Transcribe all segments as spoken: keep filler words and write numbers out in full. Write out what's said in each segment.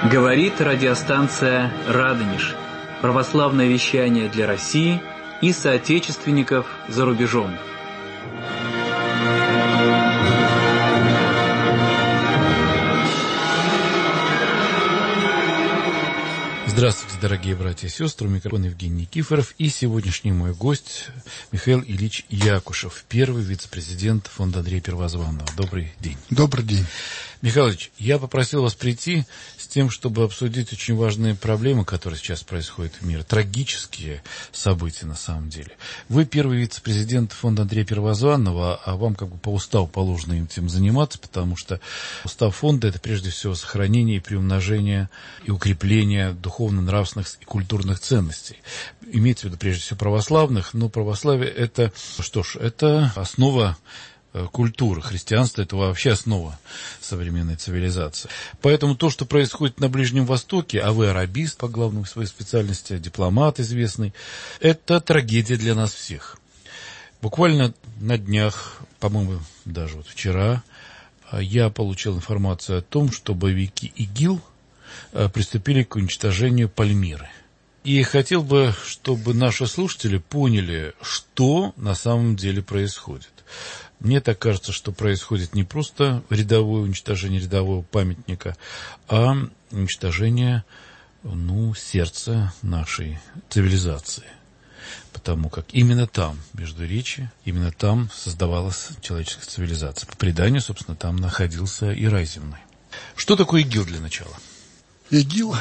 Говорит радиостанция «Радонеж». Православное вещание для России и соотечественников за рубежом. Здравствуйте, дорогие братья и сестры, у микрофона Евгений Никифоров и сегодняшний мой гость Михаил Ильич Якушев, первый вице-президент фонда Андрея Первозванного. Добрый день. Добрый день. Михаил Ильич, я попросил вас прийти с тем, чтобы обсудить очень важные проблемы, которые сейчас происходят в мире, трагические события на самом деле. Вы первый вице-президент фонда Андрея Первозванного, а вам как бы по уставу положено этим заниматься, потому что устав фонда – это прежде всего сохранение и приумножение и укрепление духовно-нравственных и культурных ценностей. Имеется в виду прежде всего православных, но православие – это, что ж, это основа культуры, христианство – это вообще основа современной цивилизации. Поэтому то, что происходит на Ближнем Востоке, а вы арабист по главной своей специальности, дипломат известный, это трагедия для нас всех. Буквально на днях, по-моему, даже вот вчера, я получил информацию о том, что боевики ИГИЛ приступили к уничтожению Пальмиры. И хотел бы, чтобы наши слушатели поняли, что на самом деле происходит. Мне так кажется, что происходит не просто рядовое уничтожение рядового памятника, а уничтожение, ну, сердца нашей цивилизации. Потому как именно там, между речи, именно там создавалась человеческая цивилизация. По преданию, собственно, там находился и рай земной. Что такое ИГИЛ для начала? ИГИЛ,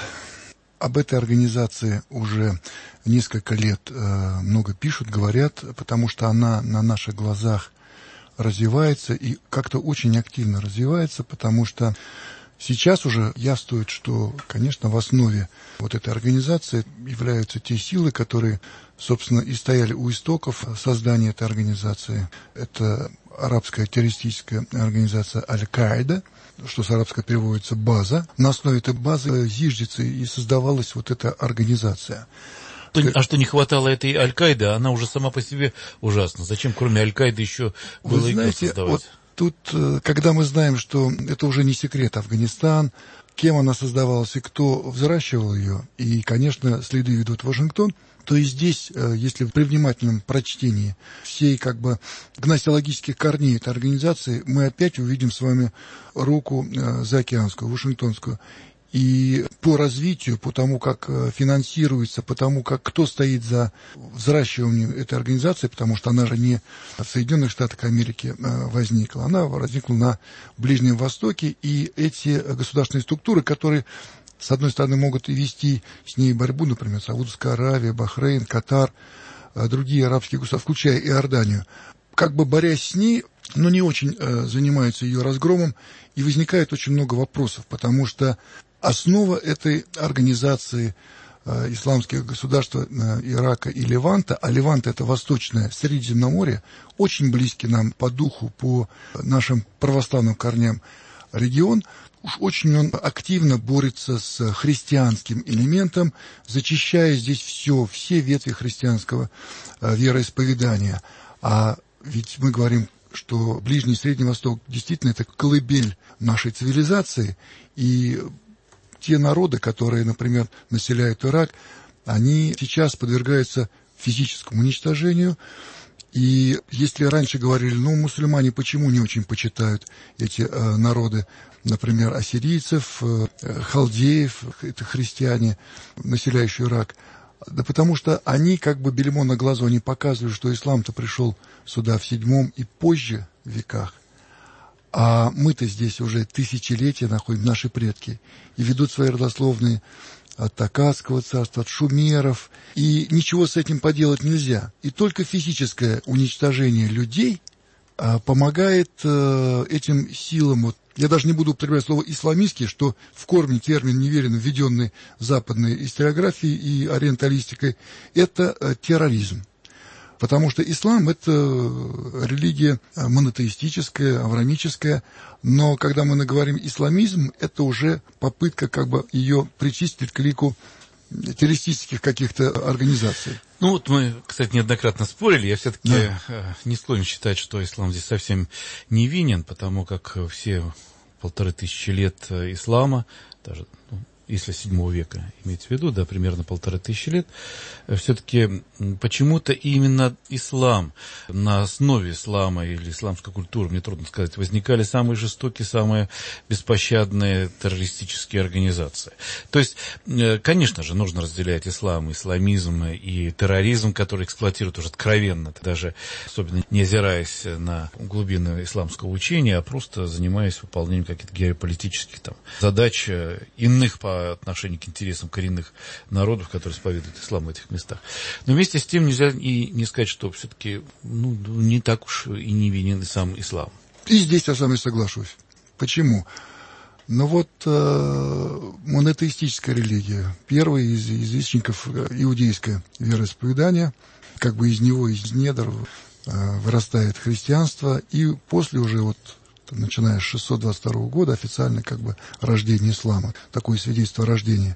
об этой организации уже несколько лет э, много пишут, говорят, потому что она на наших глазах развивается и как-то очень активно развивается, потому что сейчас уже явствует, что, конечно, в основе вот этой организации являются те силы, которые, собственно, и стояли у истоков создания этой организации. Это арабская террористическая организация Аль-Каида, что с арабского переводится «база». На основе этой базы зиждется и создавалась вот эта организация. А что не хватало этой Аль-Каиды, она уже сама по себе ужасна. Зачем, кроме Аль-Каиды, еще было Вы знаете, ИГИЛ создавать? Вот тут, когда мы знаем, что это уже не секрет, Афганистан, кем она создавалась и кто взращивал ее, и, конечно, следы ведут в Вашингтон, то и здесь, если при внимательном прочтении всей как бы гносеологических корней этой организации, мы опять увидим с вами руку заокеанскую, вашингтонскую. И по развитию, по тому, как финансируется, по тому, как кто стоит за взращиванием этой организации, потому что она же не в Соединенных Штатах Америки возникла, она возникла на Ближнем Востоке, и эти государственные структуры, которые, с одной стороны, могут и вести с ней борьбу, например, Саудовская Аравия, Бахрейн, Катар, другие арабские государства, включая Иорданию, как бы борясь с ней, но не очень занимаются ее разгромом, и возникает очень много вопросов, потому что основа этой организации э, исламских государств э, Ирака и Леванта, а Левант — это восточное Средиземноморье, очень близкий нам по духу, по нашим православным корням регион, уж очень он активно борется с христианским элементом, зачищая здесь все, все ветви христианского э, вероисповедания. А ведь мы говорим, что Ближний и Средний Восток действительно это колыбель нашей цивилизации, и те народы, которые, например, населяют Ирак, они сейчас подвергаются физическому уничтожению. И если раньше говорили, ну, мусульмане почему не очень почитают эти э, народы, например, ассирийцев, э, халдеев, это христиане, населяющие Ирак, да потому что они как бы бельмо на глазу, они показывают, что ислам-то пришел сюда в седьмом и позже веках. А мы-то здесь уже тысячелетия находим, наши предки, и ведут свои родословные от Аккадского царства, от шумеров, и ничего с этим поделать нельзя. И только физическое уничтожение людей а, помогает а, этим силам. Вот, я даже не буду употреблять слово «исламистский», что в корне термин неверно введенный западной историографией и ориенталистикой, это а, терроризм. Потому что ислам – это религия монотеистическая, авраамическая, но когда мы говорим исламизм, это уже попытка как бы ее причислить к лику террористических каких-то организаций. Ну вот мы, кстати, неоднократно спорили, я все-таки да. не склонен считать, что ислам здесь совсем невинен, потому как все полторы тысячи лет ислама, даже ну, если седьмого века иметь в виду, да, примерно полторы тысячи лет, все-таки почему-то именно ислам, на основе ислама или исламской культуры, мне трудно сказать, возникали самые жестокие, самые беспощадные террористические организации. То есть, конечно же, нужно разделять ислам, исламизм и терроризм, который эксплуатирует уже откровенно, даже особенно не озираясь на глубины исламского учения, а просто занимаясь выполнением каких-то геополитических там задач иных по отношению к интересам коренных народов, которые исповедуют ислам в этих местах. Но вместе с тем нельзя и не сказать, что все-таки ну, не так уж и не винен сам ислам. И здесь я с вами соглашусь. Почему? Ну вот э, монотеистическая религия, первый из известников иудейское вероисповедание, как бы из него, из недр э, вырастает христианство, и после уже вот начиная с шестьсот двадцать второго года, официально как бы рождение ислама, такое свидетельство о рождении.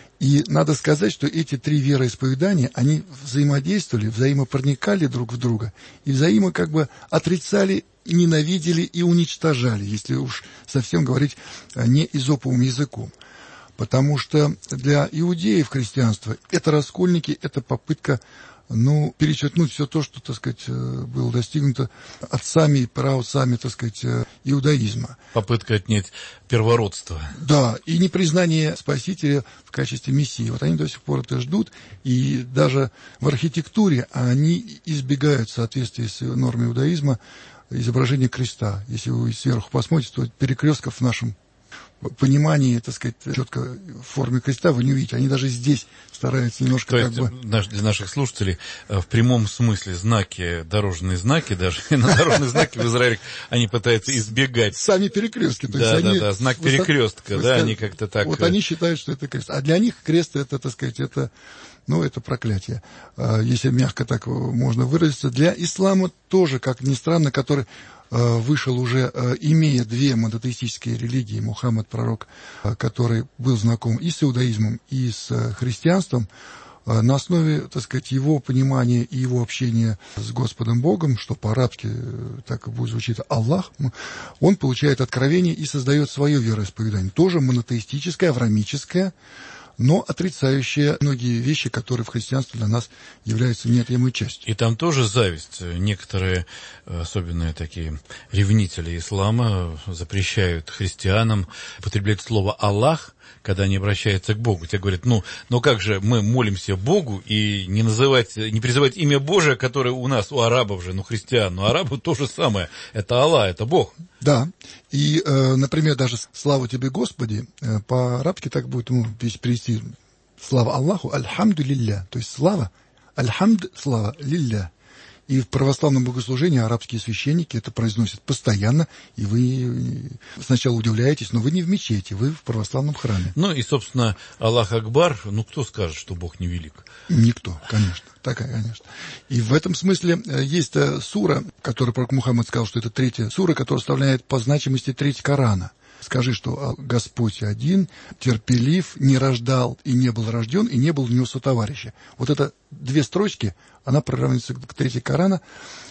И надо сказать, что эти три вероисповедания, они взаимодействовали, взаимопроникали друг в друга, и взаимо как бы отрицали, ненавидели и уничтожали, если уж совсем говорить не эзоповым языком. Потому что для иудеев христианство это раскольники, это попытка ну, перечеркнуть все то, что, так сказать, было достигнуто отцами и праотцами, так сказать, иудаизма. Попытка отнять первородство. Да, и непризнание Спасителя в качестве Мессии. Вот они до сих пор это ждут, и даже в архитектуре они избегают в соответствии с нормой иудаизма изображения креста. Если вы сверху посмотрите, то перекрестков в нашем понимании, так сказать, четко в форме креста вы не увидите. Они даже здесь стараются немножко То как есть, бы... для наших слушателей, в прямом смысле знаки, дорожные знаки, даже на дорожные знаки в Израиле они пытаются избегать. Сами перекрестки. То да, есть да, они... да, знак перекрестка, да, они как-то так... Вот они считают, что это крест. А для них крест это, так сказать, это... Ну, это проклятие, если мягко так можно выразиться. Для ислама тоже, как ни странно, который вышел уже, имея две монотеистические религии, Мухаммад, пророк, который был знаком и с иудаизмом, и с христианством, на основе, так сказать, его понимания и его общения с Господом Богом, что по-арабски так и будет звучит Аллах, он получает откровение и создает свое вероисповедание, тоже монотеистическое, авраамическое, но отрицающие многие вещи, которые в христианстве для нас являются неотъемлемой частью. И там тоже зависть. Некоторые, особенно такие ревнители ислама, запрещают христианам употреблять слово «Аллах», когда они обращаются к Богу. Те говорят, ну, но как же мы молимся Богу и не называть, не призывать имя Божие, которое у нас, у арабов же, ну, христиан, но арабы то же самое. Это Аллах, это Бог. Да, и, э, например, даже «Слава тебе, Господи», э, по-арабски так будет, ну, перевести «Слава Аллаху», «Альхамду лилля», то есть «Слава», «Альхамд», «Слава лилля». И в православном богослужении арабские священники это произносят постоянно, и вы сначала удивляетесь, но вы не в мечети, вы в православном храме. Ну и, собственно, Аллах Акбар, ну кто скажет, что Бог невелик? Никто, конечно, такая, конечно. И в этом смысле есть сура, которую пророк Мухаммад сказал, что это третья сура, которая составляет по значимости треть Корана. Скажи, что Господь один, терпелив, не рождал и не был рожден, и не был в него сотоварища. Вот это две строчки, она приравнивается к третьей Корана.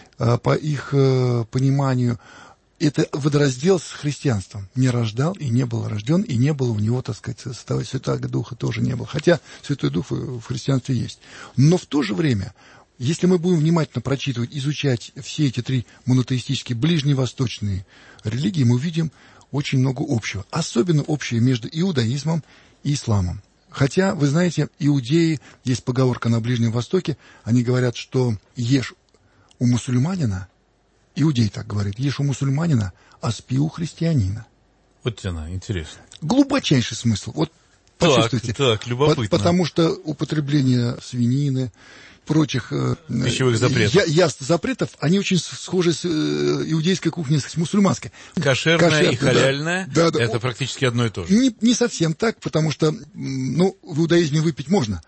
По их пониманию, это водораздел с христианством. Не рождал и не был рожден, и не было у него, так сказать, Святого Духа тоже не было. Хотя Святой Дух в христианстве есть. Но в то же время... Если мы будем внимательно прочитывать, изучать все эти три монотеистические ближневосточные религии, мы увидим очень много общего. Особенно общее между иудаизмом и исламом. Хотя, вы знаете, иудеи, есть поговорка на Ближнем Востоке, они говорят, что ешь у мусульманина, иудей так говорит, ешь у мусульманина, а спи у христианина. Вот она, интересно. Глубочайший смысл. Вот почувствуйте. Так, так, любопытно. По- потому что употребление свинины, прочих пищевых запретов. Я, яств запретов, они очень схожи с э, иудейской кухней, с мусульманской. Кошерная Кошер, и халяльная, да, да, это да. практически одно и то же. Не, не совсем так, потому что ну, в иудаизме выпить можно,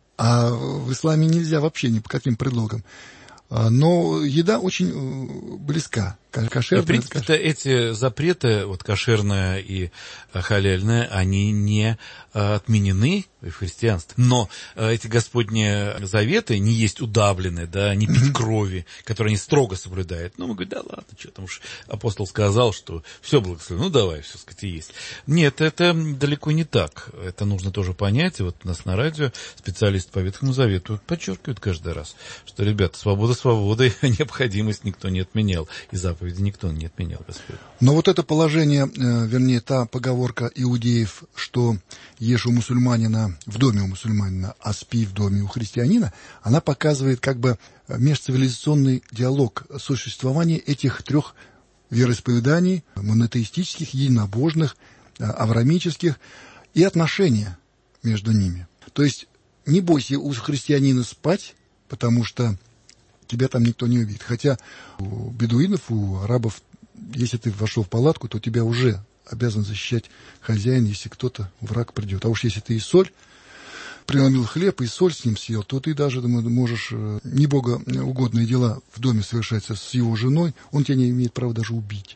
а в исламе нельзя вообще ни по каким предлогам. Но еда очень близка. Кошерное, в принципе-то эти запреты, вот кошерное и халяльное, они не отменены в христианстве. Но эти Господни заветы не есть удавленные, да, не пить крови, которые они строго соблюдают. Ну, мы говорим, да ладно, что там уж апостол сказал, что все благословено, ну давай, все, сказать, и есть. Нет, это далеко не так. Это нужно тоже понять. И вот у нас на радио специалисты по Ветхому Завету подчеркивают каждый раз, что, ребята, свобода свободой, необходимость никто не отменял. И заповеди никто не отменял, Господь. Но вот это положение, вернее, та поговорка иудеев, что ешь у мусульманина в доме у мусульманина, а спи в доме у христианина, она показывает как бы межцивилизационный диалог существования этих трех вероисповеданий, монотеистических, единобожных, авраамических, и отношения между ними. То есть не бойся у христианина спать, потому что тебя там никто не увидит. Хотя у бедуинов, у арабов, если ты вошел в палатку, то тебя уже обязан защищать хозяин, если кто-то, враг придет. А уж если ты и соль преломил хлеб, и соль с ним съел, то ты даже можешь не богоугодные дела в доме совершать с его женой, он тебя не имеет права даже убить.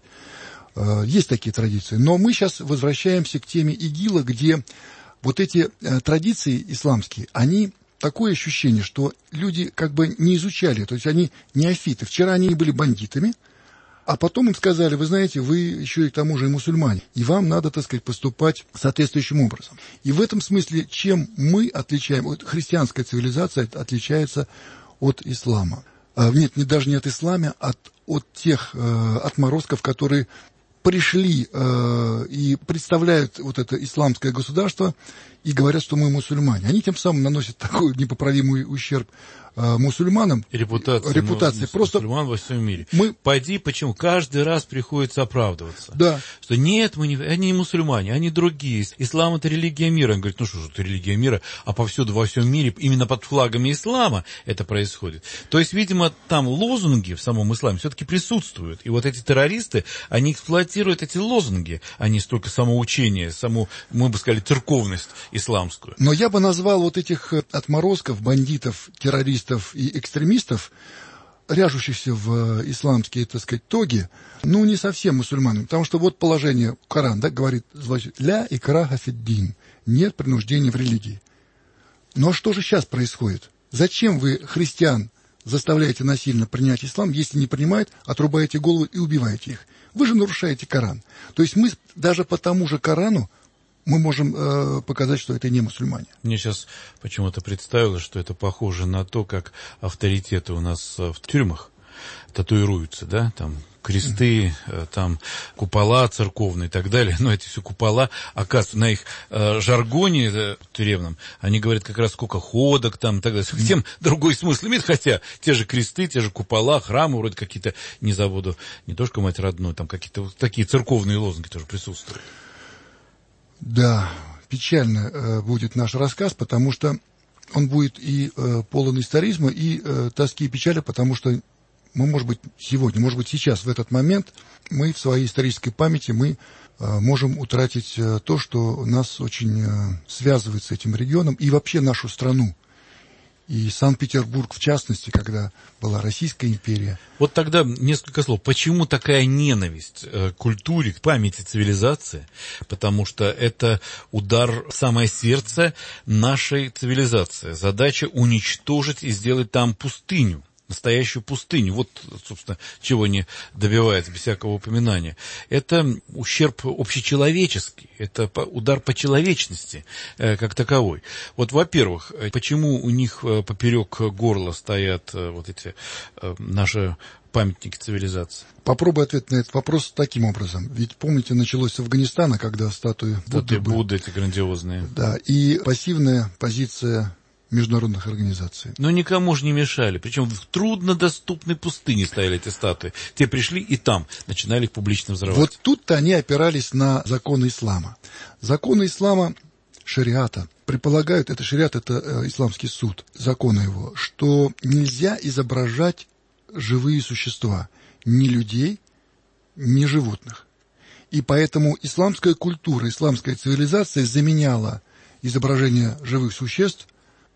Есть такие традиции. Но мы сейчас возвращаемся к теме ИГИЛа, где вот эти традиции исламские, они... Такое ощущение, что люди как бы не изучали, то есть они неофиты. Вчера они были бандитами, а потом им сказали, вы знаете, вы еще и к тому же и мусульмане, и вам надо, так сказать, поступать соответствующим образом. И в этом смысле, чем мы отличаем, вот христианская цивилизация отличается от ислама. А, нет, не, даже не от ислама, а от, от тех э, отморозков, которые пришли э, и представляют вот это исламское государство и говорят, что мы мусульмане. Они тем самым наносят такой непоправимый ущерб э, мусульманам. Репутация, Репутация. Просто мусульман во всем мире. Мы... Пойди, почему? Каждый раз приходится оправдываться. Да. Что нет, мы не... они не мусульмане, они другие. Ислам — это религия мира. Он говорит, ну что же это религия мира, а повсюду во всем мире именно под флагами ислама это происходит. То есть, видимо, там лозунги в самом исламе все-таки присутствуют. И вот эти террористы, они эксплуатируют эти лозунги, а не столько самоучение, саму, мы бы сказали, церковность исламскую. Но я бы назвал вот этих отморозков, бандитов, террористов и экстремистов, ряжущихся в исламские, так сказать, тоги, ну, не совсем мусульманами. Потому что вот положение Коран, да, говорит, значит, «Ля икраха фиддин», нет принуждения в религии. Но что же сейчас происходит? Зачем вы христиан заставляете насильно принять ислам, если не принимают, отрубаете голову и убиваете их? Вы же нарушаете Коран. То есть мы даже по тому же Корану мы можем э, показать, что это не мусульмане. Мне сейчас почему-то представилось, что это похоже на то, как авторитеты у нас в тюрьмах татуируются, да, там кресты, mm-hmm. там купола церковные и так далее. Но эти все купола, оказывается, на их э, жаргоне э, тюремном, они говорят как раз сколько ходок там и так далее. Совсем mm-hmm. другой смысл имеет, хотя те же кресты, те же купола, храмы, вроде какие-то, не забуду, не то что мать родную, там какие-то вот такие церковные лозунги тоже присутствуют. Да, печально э, будет наш рассказ, потому что он будет и э, полон историзма, и э, тоски и печали, потому что мы, может быть, сегодня, может быть, сейчас, в этот момент, мы в своей исторической памяти мы э, можем утратить э, то, что нас очень э, связывает с этим регионом и вообще нашу страну. И Санкт-Петербург, в частности, когда была Российская империя. Вот тогда несколько слов. Почему такая ненависть к культуре, к памяти цивилизации? Потому что это удар в самое сердце нашей цивилизации. Задача уничтожить и сделать там пустыню. Настоящую пустыню. Вот, собственно, чего не добивается без всякого упоминания. Это ущерб общечеловеческий. Это удар по человечности э, как таковой. Вот, во-первых, почему у них поперек горла стоят э, вот эти э, наши памятники цивилизации? Попробую ответить на этот вопрос таким образом. Ведь, помните, началось с Афганистана, когда статуи Будды... Будды эти грандиозные. Да, и пассивная позиция международных организаций. Но никому же не мешали. Причем в труднодоступной пустыне стояли эти статуи. Те пришли и там начинали их публично взрывать. Вот тут-то они опирались на законы ислама. Законы ислама, шариата, предполагают, это шариат, это э, исламский суд, законы его, что нельзя изображать живые существа, ни людей, ни животных. И поэтому исламская культура, исламская цивилизация заменяла изображение живых существ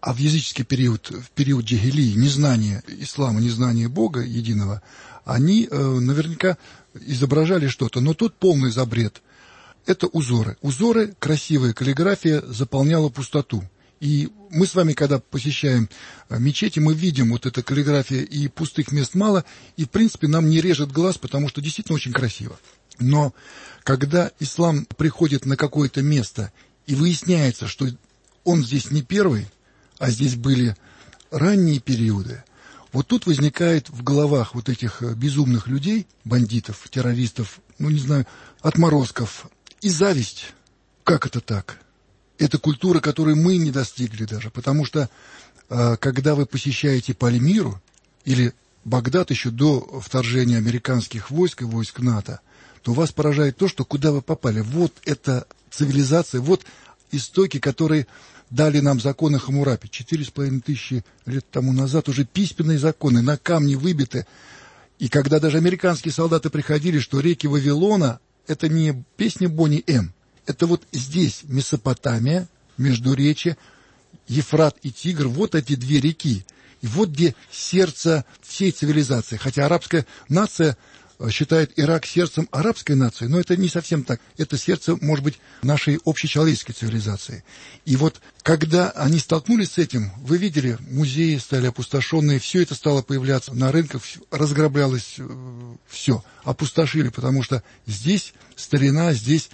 а в языческий период, в период джахилии, незнания ислама, незнания Бога единого, они э, наверняка изображали что-то, но тут полный запрет. Это узоры. Узоры, красивая каллиграфия заполняла пустоту. И мы с вами, когда посещаем мечети, мы видим вот эта каллиграфия, и пустых мест мало, и, в принципе, нам не режет глаз, потому что действительно очень красиво. Но когда ислам приходит на какое-то место, и выясняется, что он здесь не первый, а здесь были ранние периоды, вот тут возникает в головах вот этих безумных людей, бандитов, террористов, ну, не знаю, отморозков, и зависть. Как это так? Это культура, которой мы не достигли даже, потому что, э, когда вы посещаете Пальмиру или Багдад еще до вторжения американских войск и войск НАТО, то вас поражает то, что куда вы попали. Вот эта цивилизация, вот истоки, которые дали нам законы Хаммурапи. Четыре с половиной тысячи лет тому назад уже письменные законы на камне выбиты. И когда даже американские солдаты приходили, что реки Вавилона — это не песня Бонни М. Это вот здесь Месопотамия, Междуречье, Ефрат и Тигр, вот эти две реки. И вот где сердце всей цивилизации. Хотя арабская нация считает Ирак сердцем арабской нации, но это не совсем так. Это сердце, может быть, нашей общечеловеческой цивилизации. И вот когда они столкнулись с этим, вы видели, музеи стали опустошенные, все это стало появляться на рынках, разграблялось все, опустошили, потому что здесь старина, здесь...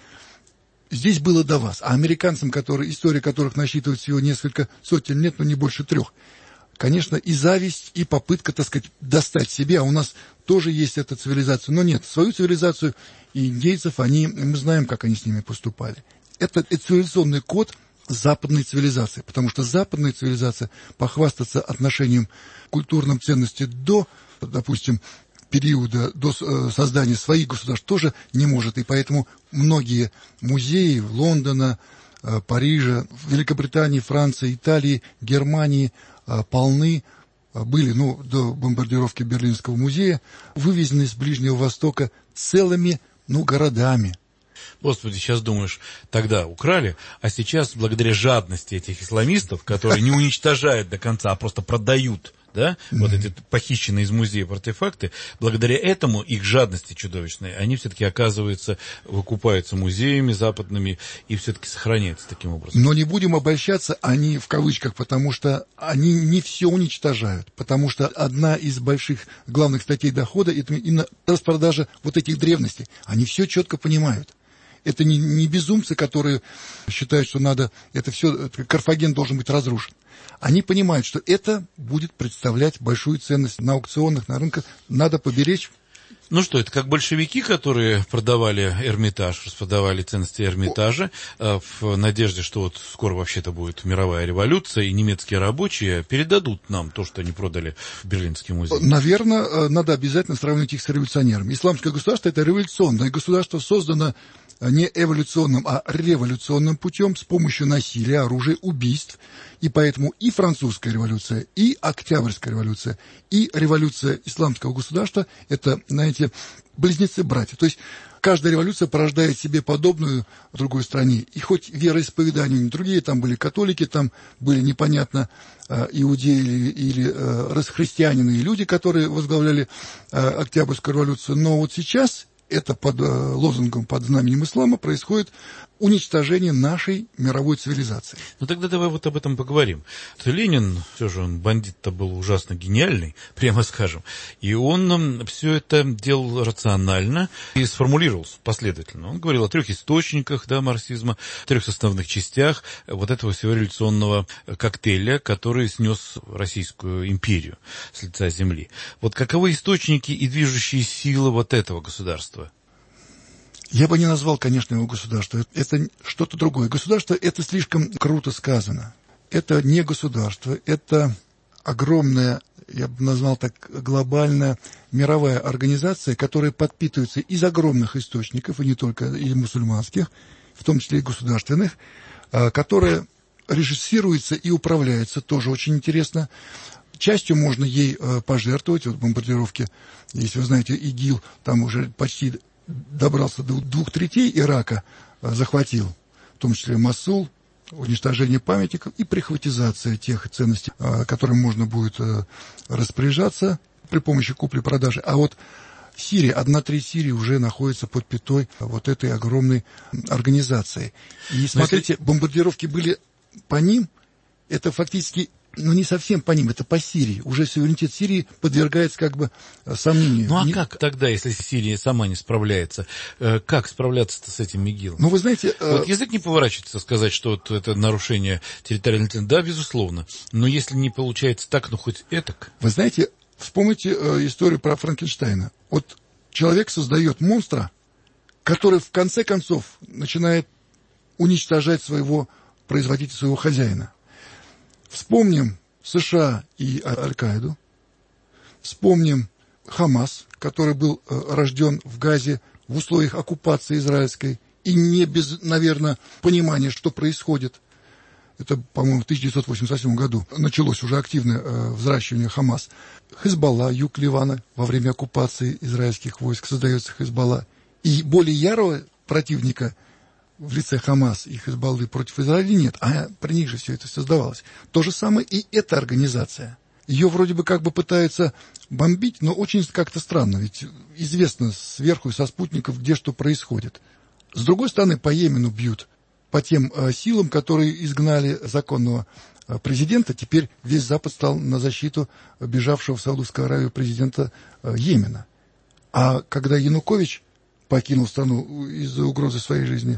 Здесь было до вас, а американцам, которые, история которых насчитывает всего несколько сотен лет, но не больше трех, конечно, и зависть, и попытка, так сказать, достать себе, а у нас тоже есть эта цивилизация. Но нет, свою цивилизацию и индейцев, они, мы знаем, как они с ними поступали. Это, это цивилизационный код западной цивилизации, потому что западная цивилизация похвастаться отношением к культурным ценностям до, допустим, периода до создания своих государств тоже не может. И поэтому многие музеи Лондона, Парижа, Великобритании, Франции, Италии, Германии полны, были, ну, до бомбардировки Берлинского музея, вывезены с Ближнего Востока целыми, ну, городами. Господи, сейчас думаешь, тогда украли, а сейчас, благодаря жадности этих исламистов, которые не уничтожают до конца, а просто продают, да, mm-hmm. вот эти похищенные из музея артефакты, благодаря этому, их жадности чудовищной, они все-таки, оказываются, выкупаются музеями западными и все-таки сохраняются таким образом. Но не будем обольщаться, они в кавычках, потому что они не все уничтожают, потому что одна из больших главных статей дохода — это именно распродажа вот этих древностей. Они все четко понимают. Это не, не безумцы, которые считают, что надо, это все, Карфаген должен быть разрушен. Они понимают, что это будет представлять большую ценность на аукционах, на рынках, надо поберечь. Ну что, это как большевики, которые продавали Эрмитаж, распродавали ценности Эрмитажа в надежде, что вот скоро вообще-то будет мировая революция, и немецкие рабочие передадут нам то, что они продали в Берлинский музей. Наверное, надо обязательно сравнить их с революционерами. Исламское государство — это революционное государство, создано не эволюционным, а революционным путем, с помощью насилия, оружия, убийств. И поэтому и французская революция, и Октябрьская революция, и революция исламского государства — это, знаете, близнецы-братья. То есть каждая революция порождает себе подобную в другой стране. И хоть вероисповедания не другие, там были католики, там были непонятно иудеи или, или христианины и люди, которые возглавляли Октябрьскую революцию. Но вот сейчас... это под лозунгом, под знаменем ислама происходит уничтожение нашей мировой цивилизации. Ну тогда давай вот об этом поговорим. Ленин, все же он бандит-то был ужасно гениальный, прямо скажем, и он все это делал рационально и сформулировал последовательно. Он говорил о трех источниках, да, марксизма, трех составных частях вот этого всего революционного коктейля, который снес Российскую империю с лица земли. Вот каковы источники и движущие силы вот этого государства? Я бы не назвал, конечно, его государство. Это что-то другое. Государство — это слишком круто сказано. Это не государство, это огромная, я бы назвал так, глобальная мировая организация, которая подпитывается из огромных источников, и не только и мусульманских, в том числе и государственных, которая режиссируется и управляется, тоже очень интересно. Частью можно ей пожертвовать. Вот бомбардировки, если вы знаете, ИГИЛ там уже почти добрался до двух третей Ирака, захватил, в том числе Мосул, уничтожение памятников и прихватизация тех ценностей, которыми можно будет распоряжаться при помощи купли-продажи. А вот Сирия, одна треть Сирии уже находится под пятой вот этой огромной организации. И смотрите, если... бомбардировки были по ним, это фактически, ну не совсем по ним, это по Сирии. Уже суверенитет Сирии подвергается как бы сомнению. Ну а не... как тогда, если Сирия сама не справляется, как справляться-то с этим ИГИЛом? Ну вы знаете... Вот язык не поворачивается сказать, что вот это нарушение территориальной территории. Да, безусловно. Но если не получается так, ну хоть этак. Вы знаете... Вспомните э, историю про Франкенштейна. Вот человек создает монстра, который в конце концов начинает уничтожать своего производителя, своего хозяина. Вспомним США и Аль-Каиду. Вспомним Хамас, который был э, рожден в Газе в условиях оккупации израильской и не без, наверное, понимания, что происходит. Это, по-моему, в тысяча девятьсот восемьдесят восьмом году началось уже активное э, взращивание Хамас. Хезболла, юг Ливана, во время оккупации израильских войск создается Хезболла. И более ярого противника в лице Хамас и Хезболлы против Израиля нет, а при них же все это создавалось. То же самое и эта организация. Ее вроде бы как бы пытаются бомбить, но очень как-то странно, ведь известно сверху и со спутников, где что происходит. С другой стороны, по Йемену бьют. По тем э, силам, которые изгнали законного э, президента, теперь весь Запад стал на защиту бежавшего в Саудовскую Аравию президента э, Йемена. А когда Янукович покинул страну из-за угрозы своей жизни,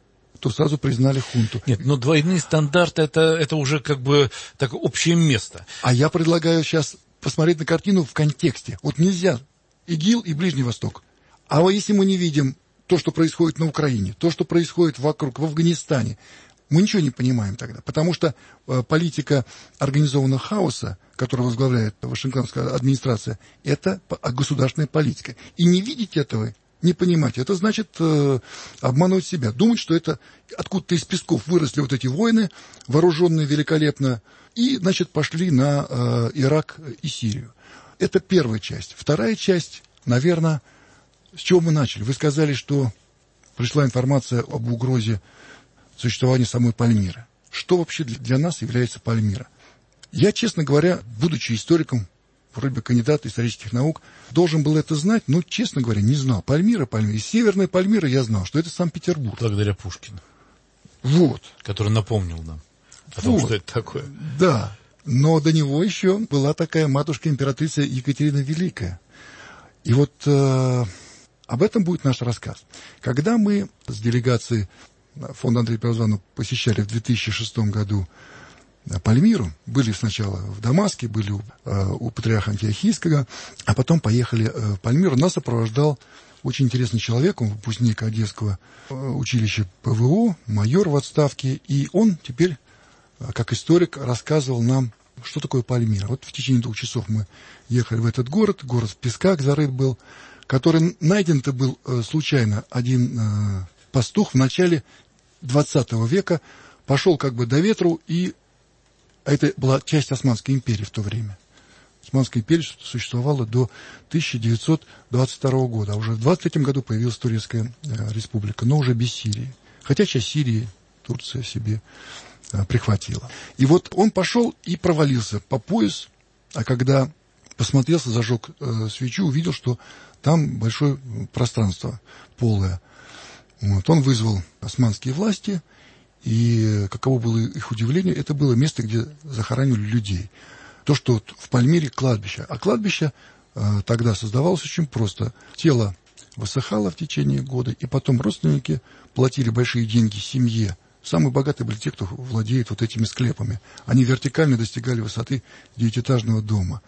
то сразу признали хунту. Нет, но двойные стандарты это, это уже как бы так общее место. А я предлагаю сейчас посмотреть на картину в контексте. Вот нельзя ИГИЛ и Ближний Восток. А вот если мы не видим то, что происходит на Украине, то, что происходит вокруг, в Афганистане, мы ничего не понимаем тогда. Потому что э, политика организованного хаоса, которую возглавляет Вашингтонская администрация, это государственная политика. И не видеть этого, не понимать, это значит э, обманывать себя. Думать, что это откуда-то из песков выросли вот эти войны, вооруженные великолепно, и, значит, пошли на э, Ирак и Сирию. Это первая часть. Вторая часть, наверное... С чего мы начали? Вы сказали, что пришла информация об угрозе существования самой Пальмиры. Что вообще для нас является Пальмира? Я, честно говоря, будучи историком, вроде бы кандидат исторических наук, должен был это знать, но, честно говоря, не знал. Пальмира, Пальмира. Из Северной Пальмиры я знал, что это Санкт-Петербург. Благодаря Пушкину. Вот. Который напомнил нам о том, вот. Что это такое. Да. Но до него еще была такая матушка-императрица Екатерина Великая. И вот... Э- Об этом будет наш рассказ. Когда мы с делегацией фонда Андрея Первозванного посещали в две тысячи шестом году Пальмиру, были сначала в Дамаске, были у, у патриарха Антиохийского, а потом поехали в Пальмиру. Нас сопровождал очень интересный человек, он выпускник Одесского училища ПВО, майор в отставке, и он теперь, как историк, рассказывал нам, что такое Пальмира. Вот в течение двух часов мы ехали в этот город, город в песках зарыт был, который найден-то был э, случайно. Один э, пастух в начале двадцатого века пошел как бы до ветру, и это была часть Османской империи в то время. Османская империя существовала до тысяча девятьсот двадцать второго года, а уже в двадцать третьем году появилась Турецкая э, республика, но уже без Сирии. Хотя часть Сирии Турция себе э, прихватила. И вот он пошел и провалился по пояс, а когда посмотрелся, зажег э, свечу, увидел, что там большое пространство полое. Вот. Он вызвал османские власти, и каково было их удивление, это было место, где захоранивали людей. То, что вот в Пальмире кладбище. А кладбище э, тогда создавалось очень просто. Тело высыхало в течение года, и потом родственники платили большие деньги семье. Самые богатые были те, кто владеет вот этими склепами. Они вертикально достигали высоты девятиэтажного дома.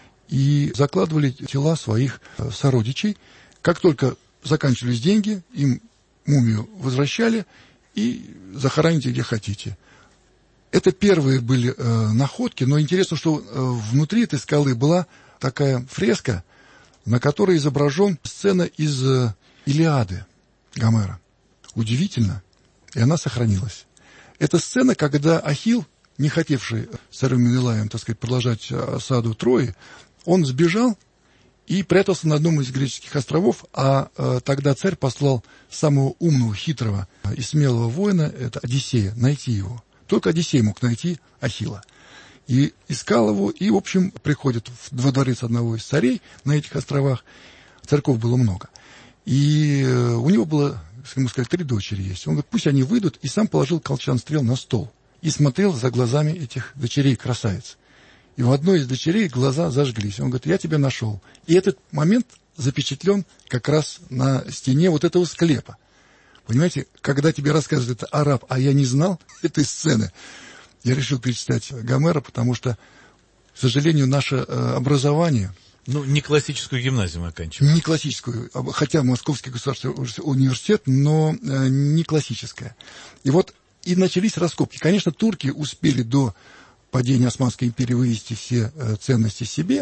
И закладывали тела своих сородичей. Как только заканчивались деньги, им мумию возвращали и захороните где хотите. Это первые были э, находки, но интересно, что э, внутри этой скалы была такая фреска, на которой изображен сцена из э, Илиады Гомера. Удивительно, и она сохранилась. Это сцена, когда Ахилл, не хотевший с царем Менелаем, так сказать, продолжать осаду Трои, он сбежал и прятался на одном из греческих островов, а э, тогда царь послал самого умного, хитрого и смелого воина, это Одиссея, найти его. Только Одиссей мог найти Ахилла. И искал его, и, в общем, приходит во дворец одного из царей на этих островах. Царьков было много. И у него было, ему сказали, три дочери есть. Он говорит, пусть они выйдут, и сам положил колчан стрел на стол. И смотрел за глазами этих дочерей-красавиц. И у одной из дочерей глаза зажглись. Он говорит, я тебя нашел. И этот момент запечатлен как раз на стене вот этого склепа. Понимаете, когда тебе рассказывает араб, а я не знал этой сцены, я решил перечитать Гомера, потому что, к сожалению, наше образование... Ну, не классическую гимназию мы оканчиваем. Не классическую, хотя Московский государственный университет, но не классическая. И вот и начались раскопки. Конечно, турки успели до падения Османской империи вывести все ценности себе,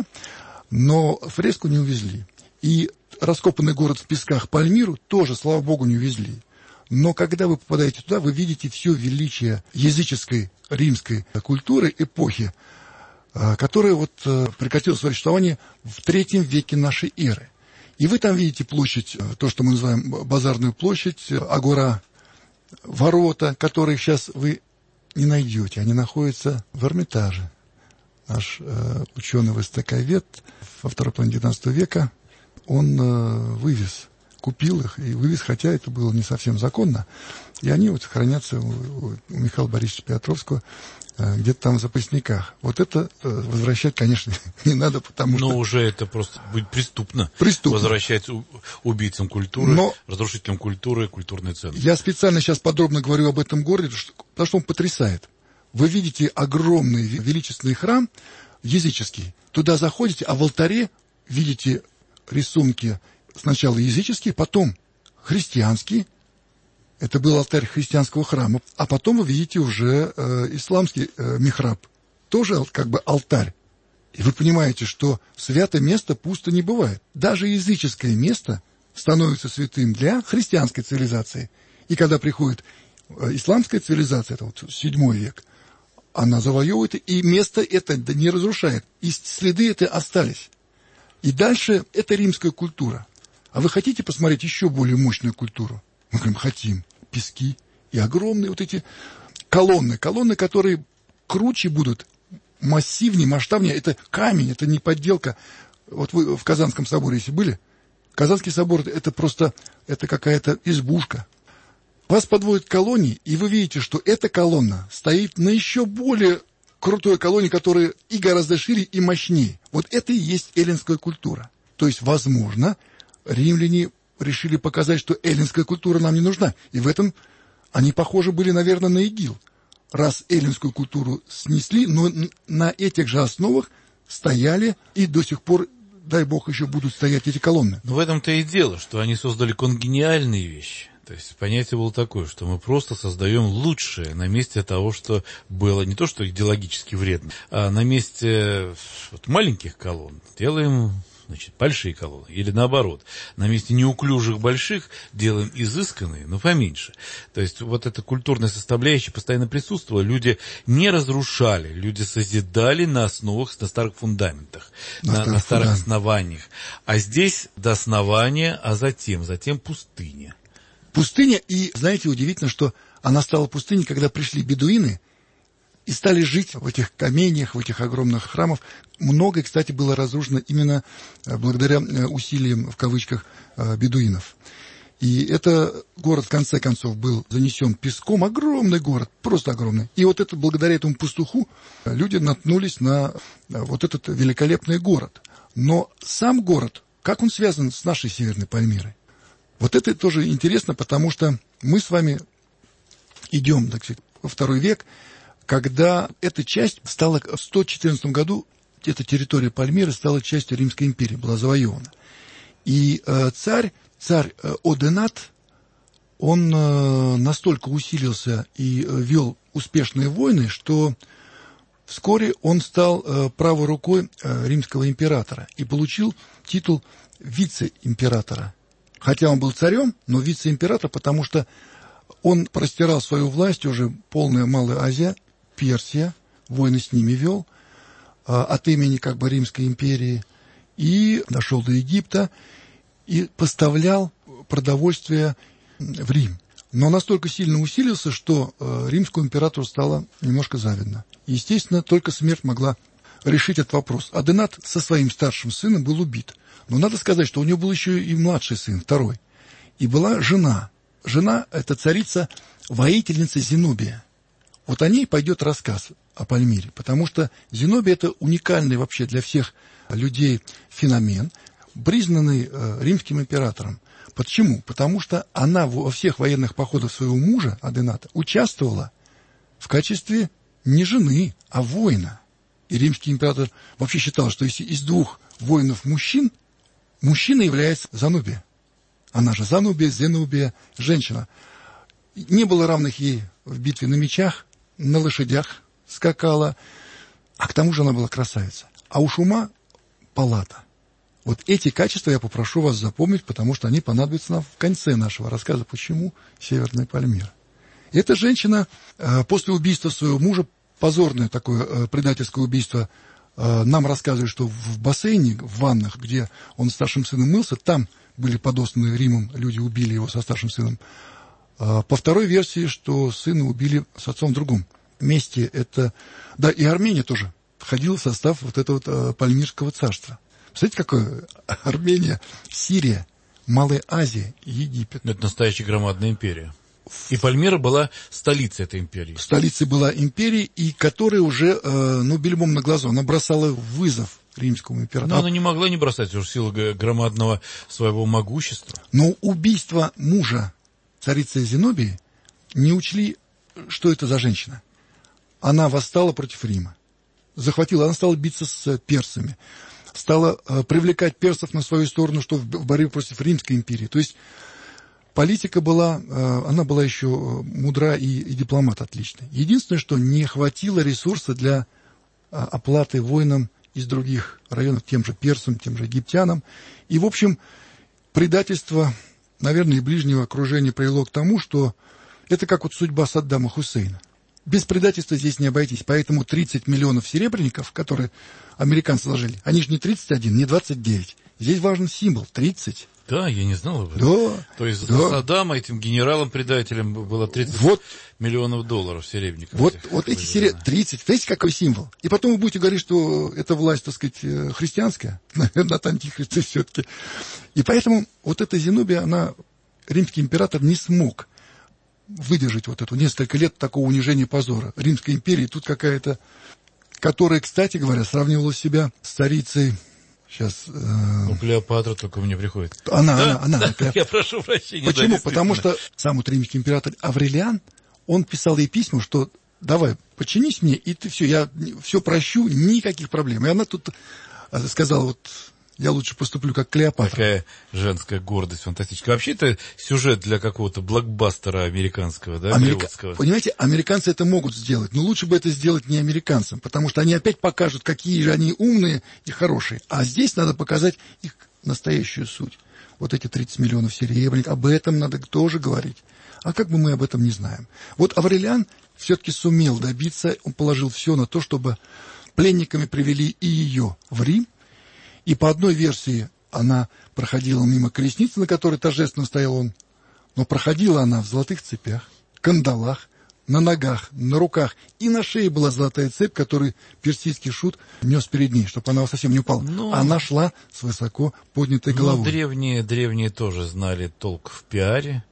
но фреску не увезли. И раскопанный город в песках Пальмиру тоже, слава богу, не увезли. Но когда вы попадаете туда, вы видите все величие языческой римской культуры эпохи, которая вот прекратила свое существование в третьем веке нашей эры. И вы там видите площадь, то, что мы называем базарную площадь, агора, ворота, которые сейчас вы не найдете. Они находятся в Эрмитаже. Наш э, ученый-востоковед во второй половине девятнадцатого века, он э, вывез, купил их и вывез, хотя это было не совсем законно. И они вот хранятся у, у Михаила Борисовича Петровского э, где-то там в запасниках. Вот это э, возвращать, конечно, не надо, потому что... Но уже это просто будет преступно. Преступно. Возвращать убийцам культуры, Но разрушителям культуры, культурные ценности. Я специально сейчас подробно говорю об этом городе, потому что он потрясает. Вы видите огромный величественный храм языческий. Туда заходите, а в алтаре видите рисунки сначала языческие, потом христианские. Это был алтарь христианского храма. А потом вы видите уже э, исламский э, михраб. Тоже как бы алтарь. И вы понимаете, что святое место пусто не бывает. Даже языческое место становится святым для христианской цивилизации. И когда приходит э, исламская цивилизация, это вот седьмой век, она завоевывает, и место это не разрушает. И следы это остались. И дальше это римская культура. А вы хотите посмотреть еще более мощную культуру? Мы говорим, хотим. Пески и огромные вот эти колонны. Колонны, которые круче будут, массивнее, масштабнее. Это камень, это не подделка. Вот вы в Казанском соборе, если были, Казанский собор – это просто это какая-то избушка. Вас подводят к колонне, и вы видите, что эта колонна стоит на еще более крутой колонне, которая и гораздо шире, и мощнее. Вот это и есть эллинская культура. То есть, возможно, римляне решили показать, что эллинская культура нам не нужна. И в этом они похожи были, наверное, на ИГИЛ. Раз эллинскую культуру снесли, но на этих же основах стояли и до сих пор, дай бог, еще будут стоять эти колонны. Но в этом-то и дело, что они создали конгениальные вещи. То есть понятие было такое, что мы просто создаем лучшее на месте того, что было не то, что идеологически вредно, а на месте вот, маленьких колонн делаем, значит, большие колонны. Или наоборот, на месте неуклюжих больших делаем изысканные, но поменьше. То есть вот эта культурная составляющая постоянно присутствовала. Люди не разрушали, люди созидали на основах, на старых фундаментах, на, на, на старых основаниях. А здесь до основания, а затем, затем пустыня. Пустыня, и, знаете, удивительно, что она стала пустыней, когда пришли бедуины и стали жить в этих каменьях, в этих огромных храмах. Многое, кстати, было разрушено именно благодаря усилиям, в кавычках, бедуинов. И это город, в конце концов, был занесен песком. Огромный город, просто огромный. И вот это, благодаря этому пастуху люди наткнулись на вот этот великолепный город. Но сам город, как он связан с нашей Северной Пальмирой? Вот это тоже интересно, потому что мы с вами идем, так сказать, во второй век, когда эта часть стала в сто четырнадцатом году, эта территория Пальмиры стала частью Римской империи, была завоевана. И э, царь, царь э, Оденат, он э, настолько усилился и э, вел успешные войны, что вскоре он стал э, правой рукой э, римского императора и получил титул вице-императора. Хотя он был царем, но вице-император, потому что он простирал свою власть уже полная Малая Азия, Персия, войны с ними вел, от имени как бы Римской империи, и дошел до Египта, и поставлял продовольствие в Рим. но настолько сильно усилился, что э, римскому императору стало немножко завидно. Естественно, только смерть могла решить этот вопрос. Аденат со своим старшим сыном был убит. Но надо сказать, что у него был еще и младший сын, второй. И была жена. Жена – это царица-воительница Зенобия. Вот о ней пойдет рассказ о Пальмире, потому что Зенобия – это уникальный вообще для всех людей феномен, признанный э, римским императором. Почему? Потому что она во всех военных походах своего мужа, Адената, участвовала в качестве не жены, а воина. И римский император вообще считал, что если из двух воинов мужчин, мужчина является Занубия. Она же Занубия, Зенубия, женщина. Не было равных ей в битве на мечах, на лошадях скакала, а к тому же она была красавица. А уж ума палата. Вот эти качества я попрошу вас запомнить, потому что они понадобятся нам в конце нашего рассказа, почему Северная Пальмира. Эта женщина после убийства своего мужа, позорное такое предательское убийство, нам рассказывают, что в бассейне, в ваннах, где он с старшим сыном мылся, там были подосланы Римом, люди убили его со старшим сыном. По второй версии, что сына убили с отцом в другом месте. Это, да, и Армения тоже входила в состав вот этого вот Пальмирского царства. Представляете, какое Армения, Сирия, Малая Азия, Египет. Это настоящая громадная империя. И Пальмира была столицей этой империи. Столицей была империя, и которая уже, э, ну, бельмом на глазу, она бросала вызов римскому императору. Но она не могла не бросать уже в силу громадного своего могущества. Но убийство мужа царицы Зенобии не учли, что это за женщина. Она восстала против Рима. Захватила, она стала биться с персами. Стала э, привлекать персов на свою сторону, что в, в борьбе против Римской империи. То есть политика была, э, она была еще мудра и, и дипломат отличный. Единственное, что не хватило ресурса для э, оплаты воинам из других районов, тем же персам, тем же египтянам. И, в общем, предательство, наверное, и ближнего окружения привело к тому, что это как вот судьба Саддама Хусейна. Без предательства здесь не обойтись. Поэтому тридцать миллионов серебряников, которые американцы сложили, они же не тридцать один, не двадцать девять. Здесь важен символ тридцать. Да, я не знал об этом. Да, То есть да. за Саддама, этим генералом-предателем, было тридцать вот, миллионов долларов серебряников. Вот, вот эти серебряников, тридцать, видите, какой символ. И потом вы будете говорить, что это власть, так сказать, христианская, наверное, от антихриста все-таки. И поэтому вот эта Зенобия, она, римский император не смог выдержать вот это несколько лет такого унижения и позора Римской империи. Тут какая-то, которая, кстати говоря, сравнивала себя с царицей. Сейчас. Э... Ну, Клеопатра только мне приходит. Она, да? она, она. Да, я прошу прощения. Почему? Да, Потому что сам вот римский император Аврелиан, он писал ей письма, что давай, подчинись мне, и ты все, я все прощу, никаких проблем. И она тут сказала, вот я лучше поступлю как Клеопатра. Такая женская гордость фантастическая. Вообще это сюжет для какого-то блокбастера американского, да, Америка... голливудского. Понимаете, американцы это могут сделать, но лучше бы это сделать не американцам, потому что они опять покажут, какие же они умные и хорошие. А здесь надо показать их настоящую суть. Вот эти тридцать миллионов серебряников, об этом надо тоже говорить. А как бы мы об этом не знаем? Вот Аврелиан все-таки сумел добиться, он положил все на то, чтобы пленниками привели и ее в Рим. И по одной версии она проходила мимо колесницы, на которой торжественно стоял он, но проходила она в золотых цепях, кандалах, на ногах, на руках, и на шее была золотая цепь, которую персидский шут нес перед ней, чтобы она совсем не упала. Но... Она шла с высоко поднятой головой. Но древние, древние тоже знали толк в пиаре,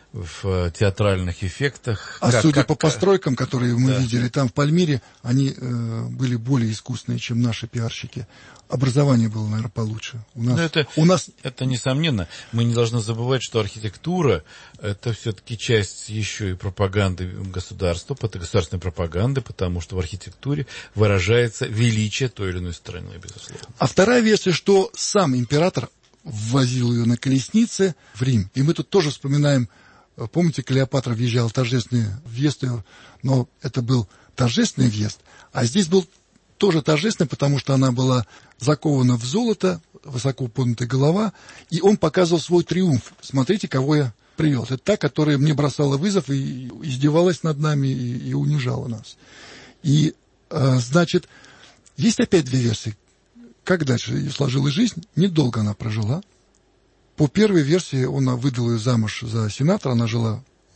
в театральных эффектах. А как, судя как... по постройкам, которые мы да. видели там в Пальмире, они э, были более искусные, чем наши пиарщики. Образование было, наверное, получше. У нас, это, у нас... это несомненно. Мы не должны забывать, что архитектура – это все-таки часть еще и пропаганды государства, государственной пропаганды, потому что в архитектуре выражается величие той или иной страны, безусловно. А вторая версия, что сам император ввозил ее на колеснице в Рим. И мы тут тоже вспоминаем, помните, Клеопатра въезжала, торжественный въезд ее, но это был торжественный въезд, а здесь был тоже торжественный, потому что она была закована в золото, высоко поднятая голова, и он показывал свой триумф. Смотрите, кого я привел. Это та, которая мне бросала вызов и издевалась над нами, и, и унижала нас. И, э, значит, есть опять две версии. Как дальше сложилась жизнь? Недолго она прожила. По первой версии он выдал ее замуж за сенатора, она жила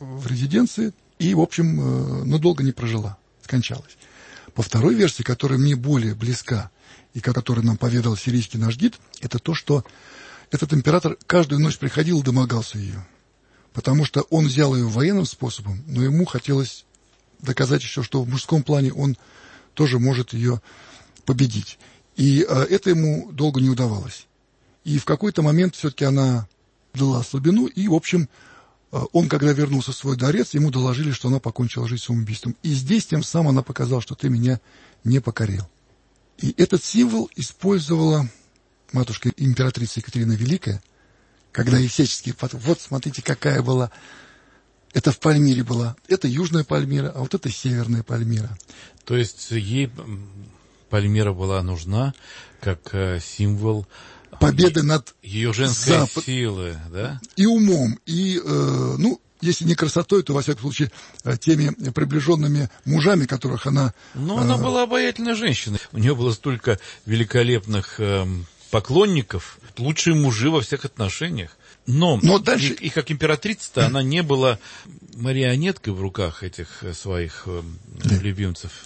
в резиденции и, в общем, ну, долго не прожила, скончалась. По второй версии, которая мне более близка и которую нам поведал сирийский наш гид, это то, что этот император каждую ночь приходил и домогался ее. Потому что он взял ее военным способом, но ему хотелось доказать еще, что в мужском плане он тоже может ее победить. И а, это ему долго не удавалось. И в какой-то момент все-таки она дала слабину, и, в общем, он, когда вернулся в свой дворец, ему доложили, что она покончила жизнь самоубийством. И здесь тем самым она показала, что ты меня не покорил. И этот символ использовала матушка императрица Екатерина Великая, когда ей всячески... Вот, смотрите, какая была... Это в Пальмире была. Это Южная Пальмира, а вот это Северная Пальмира. То есть ей Пальмира была нужна как символ... Победы над ее женской Запад... силы, да? И умом, и, э, ну, если не красотой, то, во всяком случае, теми приближенными мужами, которых она... Но она э... была обаятельная женщина. У нее было столько великолепных э, поклонников, лучшие мужи во всех отношениях. Но, Но дальше... и, и как императрица-то она не была марионеткой в руках этих своих э, да. любимцев.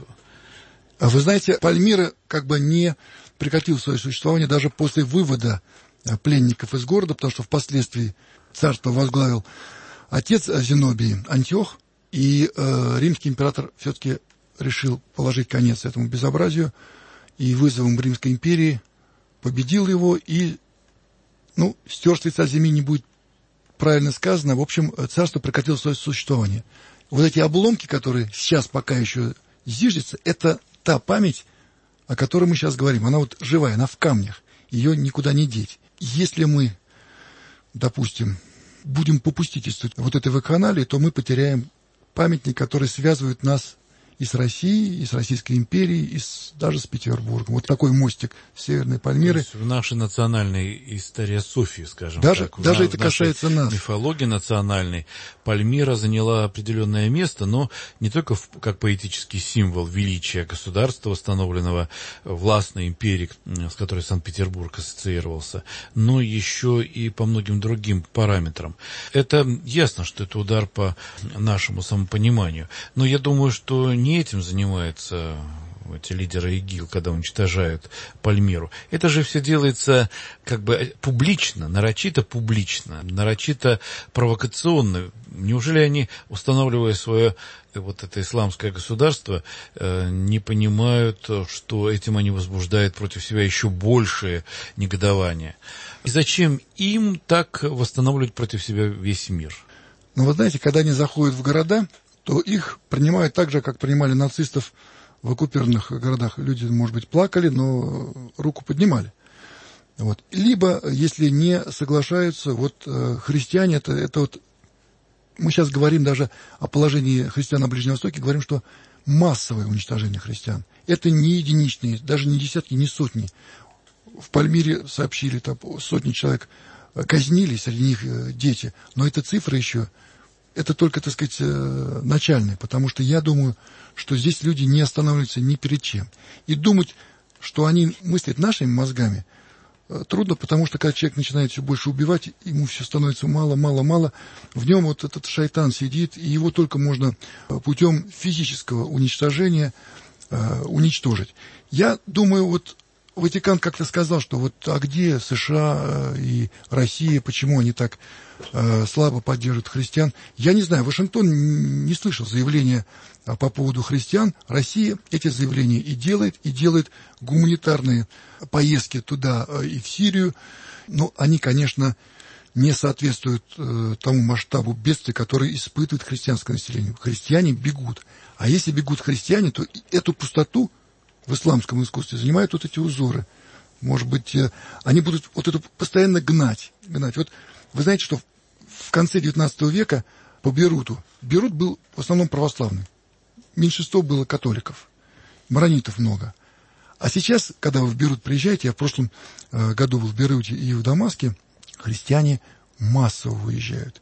Вы знаете, Пальмира как бы не прекратил свое существование даже после вывода пленников из города, потому что впоследствии царство возглавил отец Зенобии, Антиох, и э, римский император все-таки решил положить конец этому безобразию и вызовом Римской империи победил его и, ну, стер с лица земли не будет правильно сказано, в общем, царство прекратило свое существование. Вот эти обломки, которые сейчас пока еще зиждятся, это та память, о которой мы сейчас говорим. Она вот живая, она в камнях, ее никуда не деть. Если мы, допустим, будем попустительствовать вот этой вакханалии, то мы потеряем памятник, который связывает нас и с Россией, и с Российской империей, и с, даже с Петербургом. Вот такой мостик Северной Пальмиры. В нашей национальной историософии, скажем даже, так. Даже на, это касается нас. В мифологии национальной Пальмира заняла определенное место, но не только в, как поэтический символ величия государства, восстановленного властной империи, с которой Санкт-Петербург ассоциировался, но еще и по многим другим параметрам. Это ясно, что это удар по нашему самопониманию. Но я думаю, что не этим занимаются эти лидеры ИГИЛ, когда уничтожают Пальмиру. Это же все делается как бы публично, нарочито публично, нарочито провокационно. Неужели они, устанавливая свое вот это исламское государство, не понимают, что этим они возбуждают против себя еще большее негодование? И зачем им так восстанавливать против себя весь мир? Ну, вы знаете, когда они заходят в города, то их принимают так же, как принимали нацистов в оккупированных городах. Люди, может быть, плакали, но руку поднимали. Вот. Либо, если не соглашаются, вот э, христиане, это, это вот, мы сейчас говорим даже о положении христиан на Ближнем Востоке, говорим, что массовое уничтожение христиан. Это не единичные, даже не десятки, не сотни. В Пальмире сообщили, там сотни человек казнили, среди них дети, но эта цифра еще... Это только, так сказать, начальное, потому что я думаю, что здесь люди не останавливаются ни перед чем. И думать, что они мыслят нашими мозгами, трудно, потому что когда человек начинает все больше убивать, ему все становится мало, мало, мало. В нем вот этот шайтан сидит, и его только можно путем физического уничтожения э, уничтожить. Я думаю, вот Ватикан как-то сказал, что вот а где США и Россия, почему они так э, слабо поддерживают христиан? Я не знаю, Вашингтон не слышал заявления по поводу христиан. Россия эти заявления и делает, и делает гуманитарные поездки туда и в Сирию. Но они, конечно, не соответствуют э, тому масштабу бедствия, который испытывает христианское население. Христиане бегут. А если бегут христиане, то эту пустоту в исламском искусстве занимают вот эти узоры. Может быть, они будут вот это постоянно гнать. гнать. Вот вы знаете, что в конце девятнадцатого века по Бейруту, Бейрут был в основном православный. Меньшинство было католиков, маронитов много. А сейчас, когда вы в Бейрут приезжаете, я в прошлом году был в Бейруте и в Дамаске, христиане массово выезжают.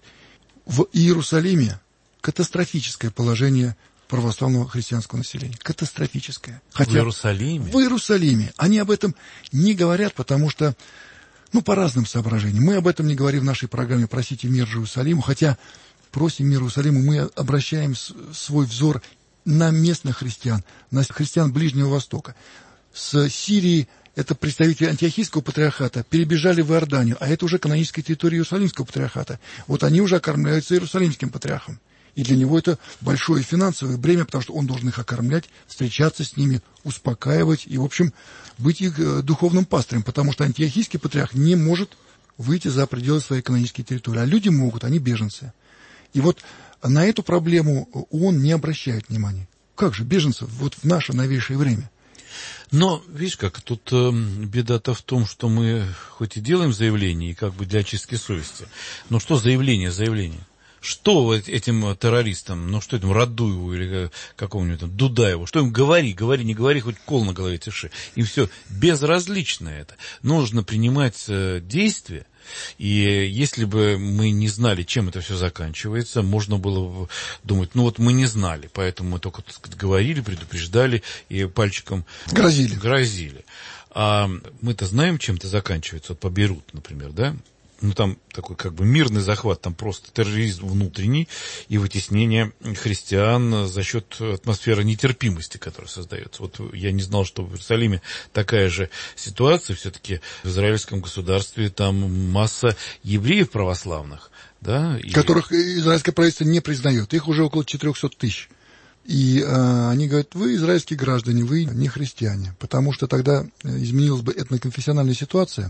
В Иерусалиме катастрофическое положение православного христианского населения. Катастрофическое. Хотя в Иерусалиме? В Иерусалиме. Они об этом не говорят, потому что, ну, по разным соображениям. Мы об этом не говорим в нашей программе «Просите мир Иерусалиму», хотя просим мир Иерусалиму, мы обращаем свой взор на местных христиан, на христиан Ближнего Востока. С Сирии, это представители антиохийского патриархата, перебежали в Иорданию, а это уже каноническая территория Иерусалимского патриархата. Вот они уже окормляются Иерусалимским патриархом. И для него это большое финансовое бремя, потому что он должен их окормлять, встречаться с ними, успокаивать и, в общем, быть их духовным пастырем, потому что антиохийский патриарх не может выйти за пределы своей канонической территории. А люди могут, они беженцы. И вот на эту проблему ООН не обращает внимания. Как же беженцев вот в наше новейшее время? Но, видишь как, тут э, беда-то в том, что мы хоть и делаем заявление, и как бы для очистки совести, но что заявление, заявление? Что этим террористам, ну что этим Радуеву или какому-нибудь там Дудаеву, что им говори, говори, не говори, хоть кол на голове тиши. Им все безразлично это. Нужно принимать э, действия. И если бы мы не знали, чем это все заканчивается, можно было бы думать, ну вот мы не знали, поэтому мы только, так сказать, говорили, предупреждали и пальчиком грозили. грозили. А мы-то знаем, чем это заканчивается. Вот по Бейруту, например, да? Ну, там такой как бы мирный захват, там просто терроризм внутренний и вытеснение христиан за счет атмосферы нетерпимости, которая создается. Вот я не знал, что в Иерусалиме такая же ситуация. Все-таки в израильском государстве там масса евреев православных, да? И... которых израильское правительство не признает. Их уже около четырехсот тысяч. И э, они говорят, вы израильские граждане, вы не христиане. Потому что тогда изменилась бы этноконфессиональная ситуация,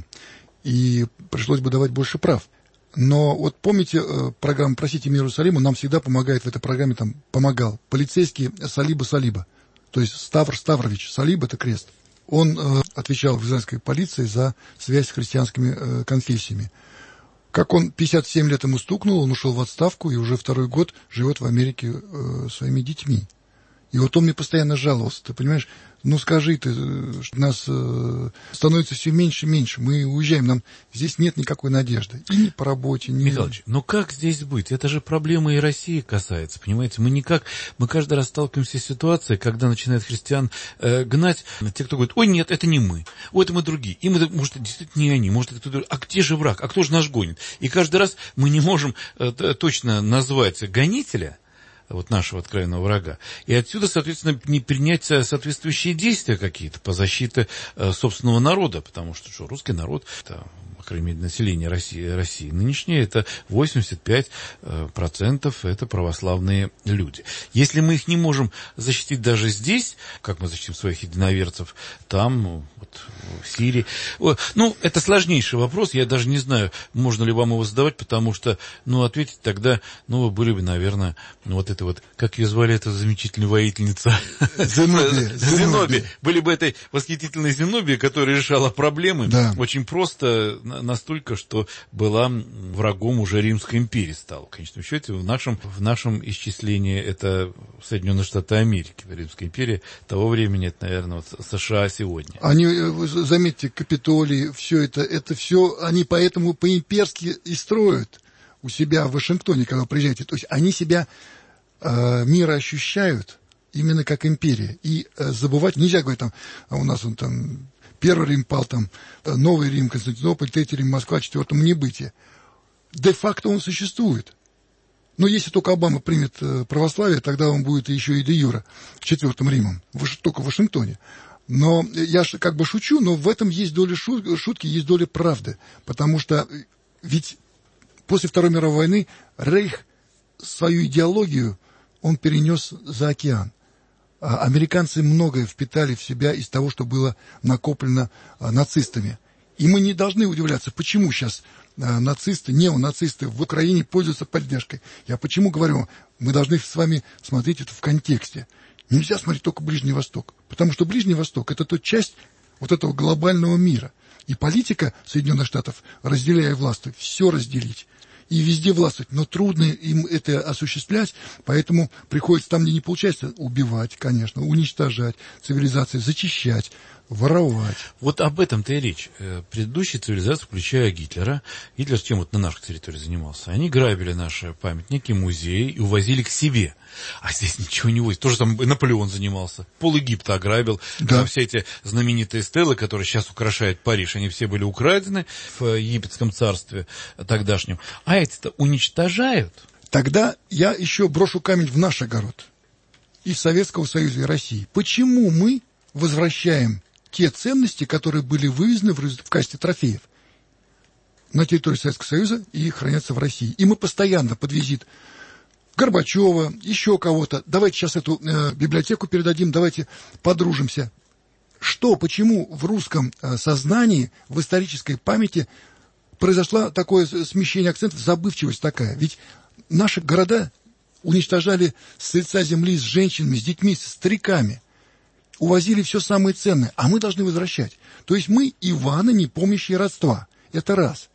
и пришлось бы давать больше прав. Но вот помните э, программу «Просите мир Иерусалиму», нам всегда помогает в этой программе, там помогал полицейский Салиба Салиба, то есть Ставр Ставрович, Салиб — это крест. Он э, отвечал в израильской полиции за связь с христианскими э, конфессиями. Как он пятьдесят семь лет ему стукнул, он ушел в отставку и уже второй год живет в Америке э, своими детьми. И вот он мне постоянно жаловался, ты понимаешь, ну скажи ты, что нас э, становится все меньше и меньше, мы уезжаем, нам здесь нет никакой надежды, и ни по работе, ни... Михайлович, ну как здесь быть? Это же проблема и России касается, понимаете, мы никак, мы каждый раз сталкиваемся с ситуацией, когда начинают христиан э, гнать, те, кто говорит, ой, нет, это не мы, ой, это мы другие, и мы, может, это действительно не они, может, это кто-то другой, а где же враг, а кто же нас гонит? И каждый раз мы не можем э, точно назвать гонителя, вот нашего откровенного врага. И отсюда, соответственно, не принять соответствующие действия какие-то по защите э, собственного народа, потому что, что русский народ, это, по крайней мере, население России, России нынешнее, это восемьдесят пять процентов это православные люди. Если мы их не можем защитить даже здесь, как мы защитим своих единоверцев, там, вот, в Сирии, ну, это сложнейший вопрос, я даже не знаю, можно ли вам его задавать, потому что, ну, ответить тогда, ну, вы были бы, наверное, ну, вот это вот, как ее звали, эта замечательная воительница? Зенобия. Зенобия. Были бы этой восхитительной Зенобией, которая решала проблемы, да. Очень просто, настолько, что была врагом уже Римской империи стала. В конечном счете, в нашем, в нашем исчислении это Соединенные Штаты Америки. Римская империя того времени, это, наверное, вот США сегодня. Они, заметьте, Капитолий, все это, это все, они поэтому по-имперски и строят у себя в Вашингтоне, когда вы приезжаете. То есть они себя... мира ощущают именно как империя. И э, забывать нельзя, говорить, там, а у нас он там первый Рим пал, там, новый Рим, Константинополь, третий Рим, Москва, четвертому небытие. Де-факто он существует. Но если только Обама примет э, православие, тогда он будет еще и де-юре четвертым Римом, в, только в Вашингтоне. Но я как бы шучу, но в этом есть доля шу- шутки, есть доля правды. Потому что ведь после Второй мировой войны Рейх свою идеологию он перенес за океан. А американцы многое впитали в себя из того, что было накоплено а, нацистами. И мы не должны удивляться, почему сейчас а, нацисты, неонацисты в Украине пользуются поддержкой. Я почему говорю, мы должны с вами смотреть это в контексте. Нельзя смотреть только Ближний Восток. Потому что Ближний Восток — это та часть вот этого глобального мира. И политика Соединенных Штатов, разделяя власть, все разделить. И везде властвовать, но трудно им это осуществлять, поэтому приходится там, где не получается, убивать, конечно, уничтожать цивилизации, зачищать, воровать. Вот об этом-то и речь. Предыдущие цивилизации, включая Гитлера, Гитлер чем вот на нашей территории занимался? Они грабили наши памятники, музеи и увозили к себе. А здесь ничего не возят. Тоже там Наполеон занимался. Пол Египта ограбил. Да. Все эти знаменитые стелы, которые сейчас украшают Париж, они все были украдены в египетском царстве тогдашнем. А эти-то уничтожают. Тогда я еще брошу камень в наш огород. И Советского Союза, и России. Почему мы возвращаем те ценности, которые были вывезены в, в качестве трофеев на территории Советского Союза и хранятся в России? И мы постоянно под визит Горбачева, еще кого-то, давайте сейчас эту э, библиотеку передадим, давайте подружимся. Что, почему в русском э, сознании, в исторической памяти произошло такое смещение акцентов, забывчивость такая? Ведь наши города уничтожали с лица земли с женщинами, с детьми, с стариками, увозили все самое ценное, а мы должны возвращать. То есть мы Иваны, не помнящие родства. Это раз.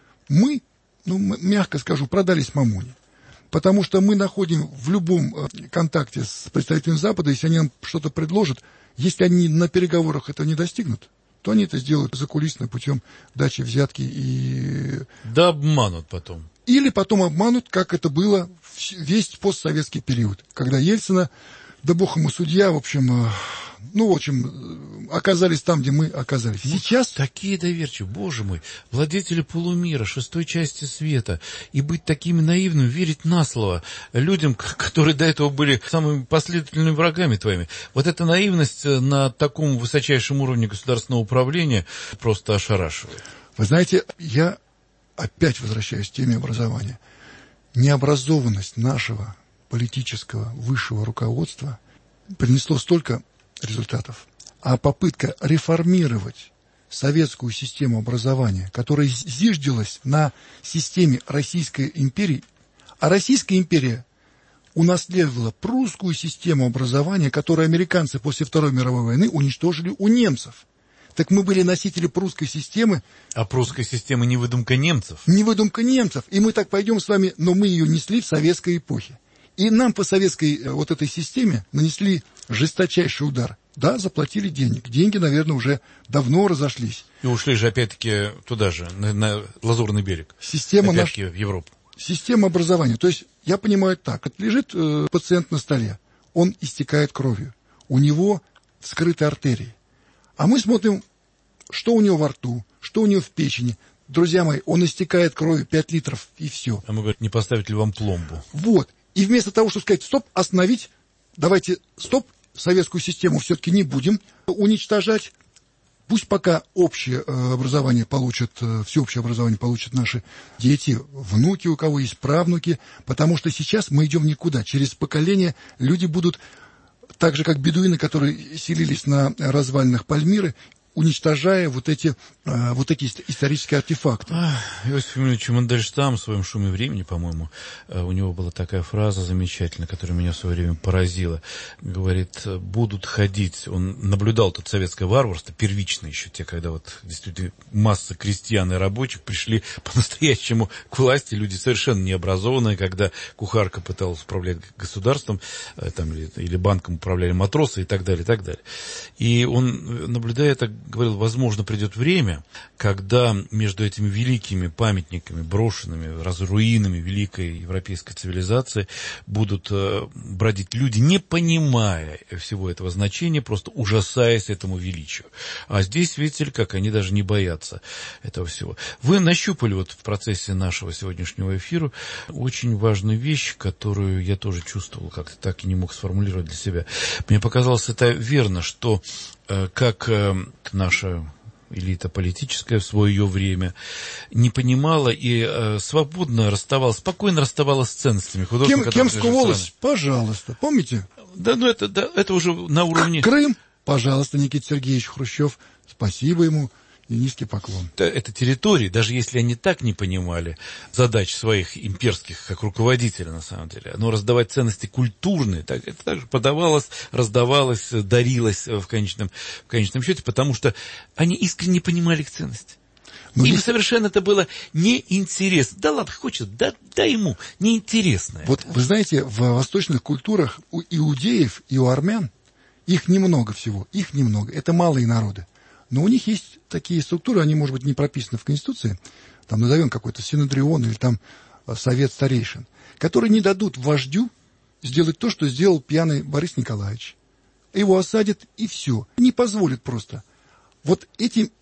Мы, ну, мягко скажу, продались мамуне. Потому что мы находим в любом контакте с представителями Запада, если они нам что-то предложат, если они на переговорах этого не достигнут, то они это сделают закулисно путем дачи взятки и... Да обманут потом. Или потом обманут, как это было весь постсоветский период, когда Ельцина, да бог ему судья, в общем, ну, в общем, оказались там, где мы оказались. Сейчас... Такие доверчивые, боже мой, владетели полумира, шестой части света, и быть такими наивными, верить на слово людям, которые до этого были самыми последовательными врагами твоими. Вот эта наивность на таком высочайшем уровне государственного управления просто ошарашивает. Вы знаете, я опять возвращаюсь к теме образования. Необразованность нашего политического высшего руководства принесло столько результатов. А попытка реформировать советскую систему образования, которая зиждилась на системе Российской империи, а Российская империя унаследовала прусскую систему образования, которую американцы после Второй мировой войны уничтожили у немцев. Так мы были носители прусской системы. А прусская система не выдумка немцев? Не выдумка немцев. И мы так пойдем с вами, но мы ее несли в советской эпохе. И нам по советской вот этой системе нанесли жесточайший удар. Да, заплатили денег. Деньги, наверное, уже давно разошлись. И ушли же опять-таки туда же, на, на Лазурный берег. Система опять-таки наш... в Европу. Система образования. То есть, я понимаю так. Лежит э, пациент на столе. Он истекает кровью. У него вскрыты артерии. А мы смотрим, что у него во рту, что у него в печени. Друзья мои, он истекает кровью пять литров, и все. А мы говорим, не поставить ли вам пломбу? Вот. И вместо того, чтобы сказать, стоп, остановить, давайте, стоп, советскую систему все-таки не будем уничтожать. Пусть пока общее образование получат, всеобщее образование получат наши дети, внуки, у кого есть правнуки, потому что сейчас мы идем никуда. Через поколение люди будут, так же как бедуины, которые селились на развалинах Пальмиры, уничтожая вот эти, э, вот эти исторические артефакты. Ах, Иосиф Емельянович Мандельштам в своем «Шуме времени», по-моему, э, у него была такая фраза замечательная, которая меня в свое время поразила. Говорит, будут ходить, он наблюдал тут советское варварство, первичное еще, те, когда вот действительно масса крестьян и рабочих пришли по-настоящему к власти, люди совершенно необразованные, когда кухарка пыталась управлять государством, э, там, или, или банком управляли матросы и так далее, и так далее. И он, наблюдая это, говорил, возможно, придет время, когда между этими великими памятниками, брошенными, разруинами великой европейской цивилизации будут э, бродить люди, не понимая всего этого значения, просто ужасаясь этому величию. А здесь, видите ли, как они даже не боятся этого всего. Вы нащупали вот в процессе нашего сегодняшнего эфира очень важную вещь, которую я тоже чувствовал, как-то так и не мог сформулировать для себя. Мне показалось это верно, что э, как э, наша элита политическая в свое время не понимала и э, свободно расставалась, спокойно расставалась с ценностями. Кем, кем скувалась? Пожалуйста. Помните? Да, ну это, да, это уже на уровне... Крым? Пожалуйста, Никита Сергеевич Хрущев. Спасибо ему. И низкий поклон. Это, это территории, даже если они так не понимали задач своих имперских, как руководителя на самом деле, но раздавать ценности культурные, так, это также подавалось, раздавалось, дарилось в конечном, в конечном счете, потому что они искренне понимали их ценности. Но им здесь... совершенно это было неинтересно. Да ладно, хочет, да, да ему, неинтересно. Вот это. Вы знаете, в восточных культурах у иудеев и у армян их немного всего, их немного, это малые народы. Но у них есть такие структуры, они, может быть, не прописаны в Конституции, там назовем какой-то синодрион или там совет старейшин, которые не дадут вождю сделать то, что сделал пьяный Борис Николаевич. Его осадят, и все. Не позволят просто. Вот эти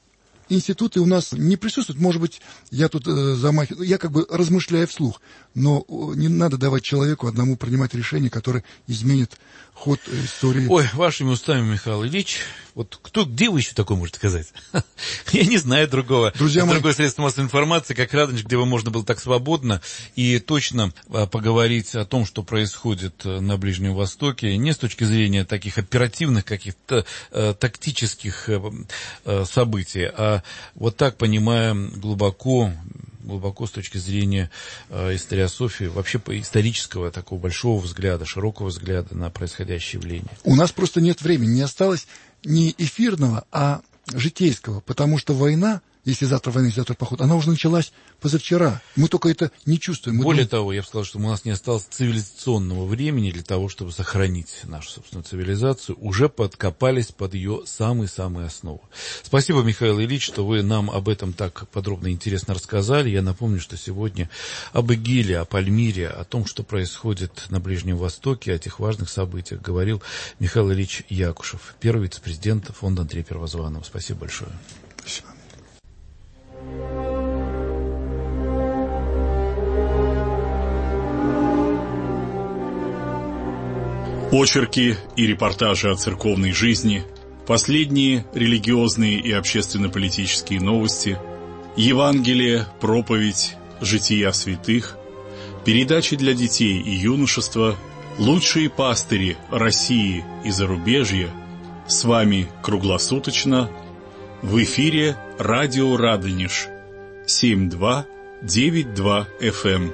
институты у нас не присутствуют. Может быть, я тут э, замахиваю, я как бы размышляю вслух, но не надо давать человеку одному принимать решение, которое изменит ход истории. Ой, вашими устами, Михаил Ильич, вот кто, где вы еще такое можете сказать? Я не знаю другого. Друзья мои, другое средство массовой информации, как Радонеж, где бы можно было так свободно и точно поговорить о том, что происходит на Ближнем Востоке, не с точки зрения таких оперативных каких-то э, тактических э, событий, а вот так, понимая глубоко, глубоко с точки зрения э, историософии, вообще по исторического такого большого взгляда, широкого взгляда на происходящее явление. У нас просто нет времени, не осталось не эфирного, а житейского, потому что война, если завтра война, если завтра поход, она уже началась позавчера. Мы только это не чувствуем. Мы Более думаем... того, я бы сказал, что у нас не осталось цивилизационного времени для того, чтобы сохранить нашу собственную цивилизацию. Уже подкопались под ее самые-самые основы. Спасибо, Михаил Ильич, что вы нам об этом так подробно и интересно рассказали. Я напомню, что сегодня об ИГИЛе, о Пальмире, о том, что происходит на Ближнем Востоке, о этих важных событиях говорил Михаил Ильич Якушев, первый вице-президент фонда Андрея Первозванного. Спасибо большое. Спасибо. Очерки и репортажи о церковной жизни, последние религиозные и общественно-политические новости, Евангелие, проповедь, жития святых, передачи для детей и юношества, лучшие пастыри России и зарубежья. С вами круглосуточно в эфире радио Радонеж семь два девять два эф эм.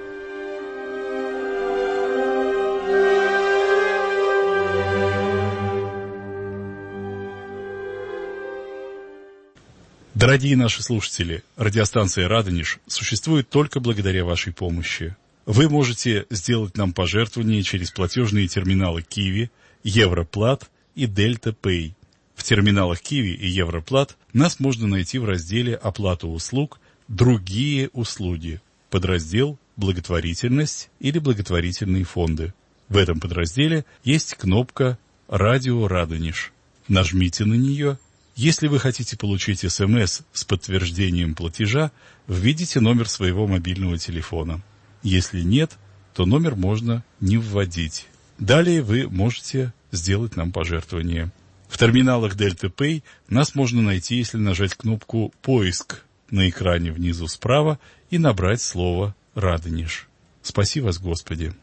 Дорогие наши слушатели, радиостанция «Радонеж» существует только благодаря вашей помощи. Вы можете сделать нам пожертвования через платежные терминалы Киви, Европлат и Дельта Пэй. В терминалах Киви и Европлат нас можно найти в разделе «Оплата услуг», «Другие услуги», подраздел «Благотворительность» или «Благотворительные фонды». В этом подразделе есть кнопка «Радио Радонеж». Нажмите на нее. Если вы хотите получить СМС с подтверждением платежа, введите номер своего мобильного телефона. Если нет, то номер можно не вводить. Далее вы можете сделать нам пожертвование. В терминалах Дельта Пэй нас можно найти, если нажать кнопку «Поиск» на экране внизу справа и набрать слово «Радонеж». Спаси вас, Господи!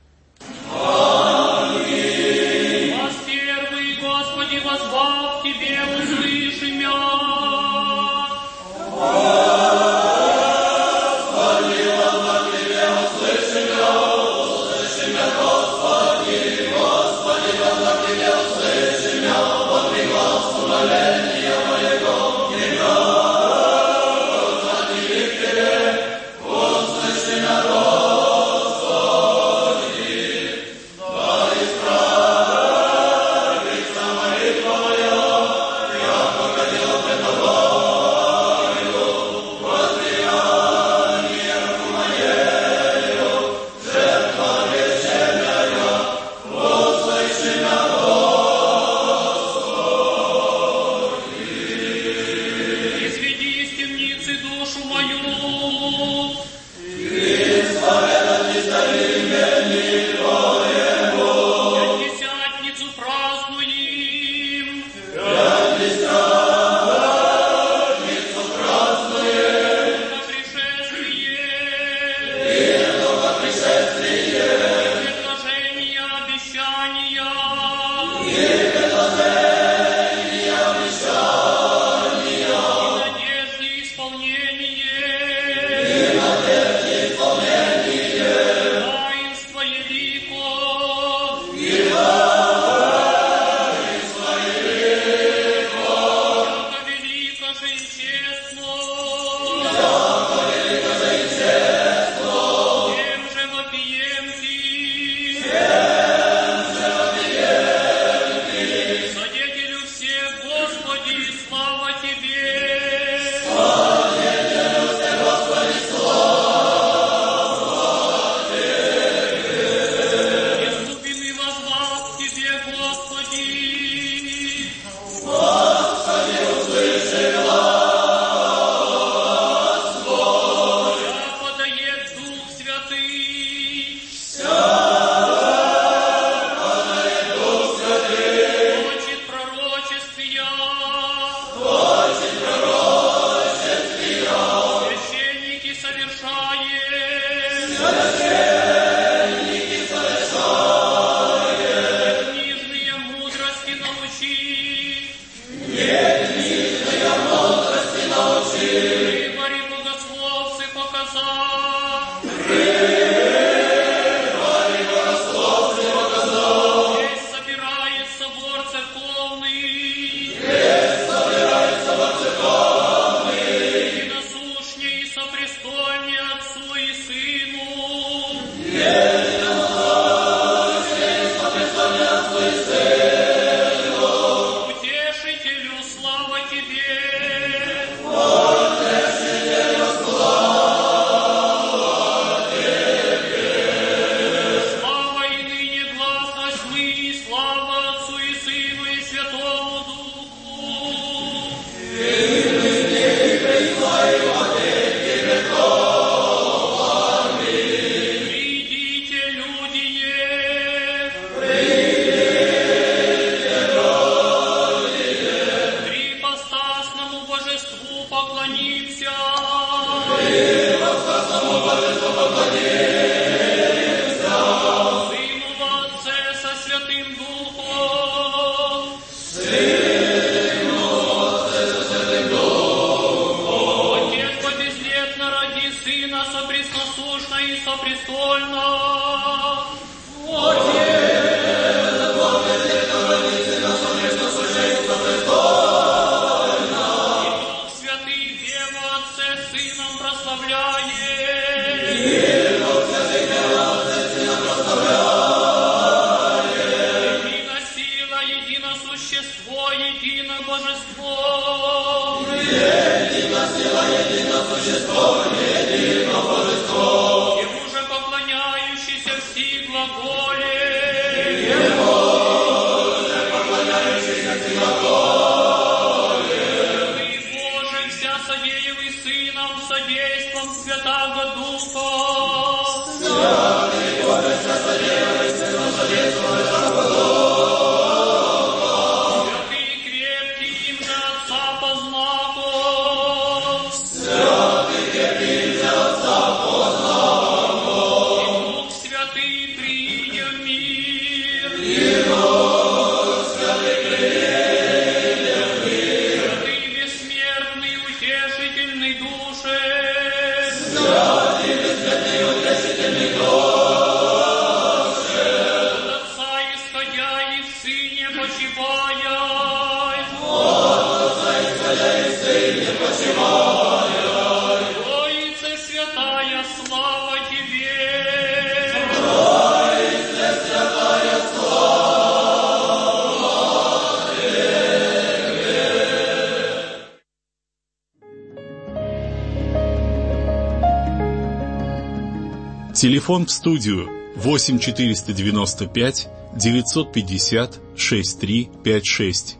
Телефон в студию восемь четыреста девяносто пять девятьсот пятьдесят шестьдесят три пятьдесят шесть.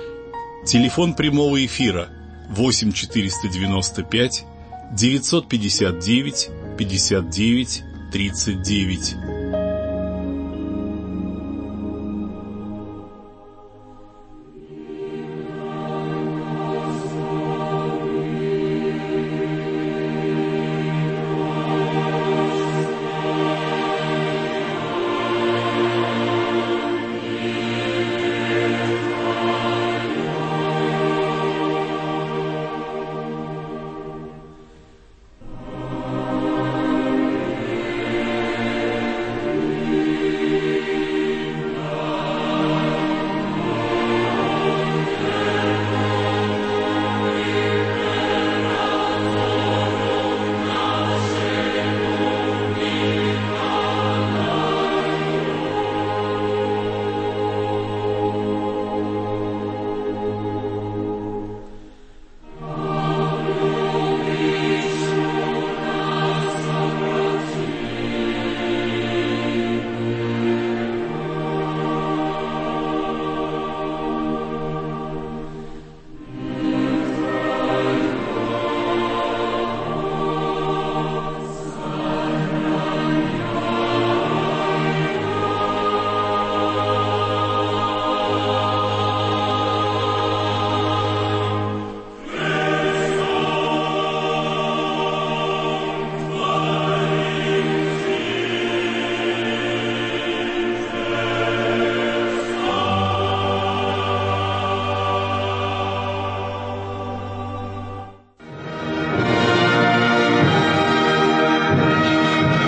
Телефон прямого эфира восемь четыреста девяносто пять девятьсот пятьдесят девять пятьдесят девять тридцать девять.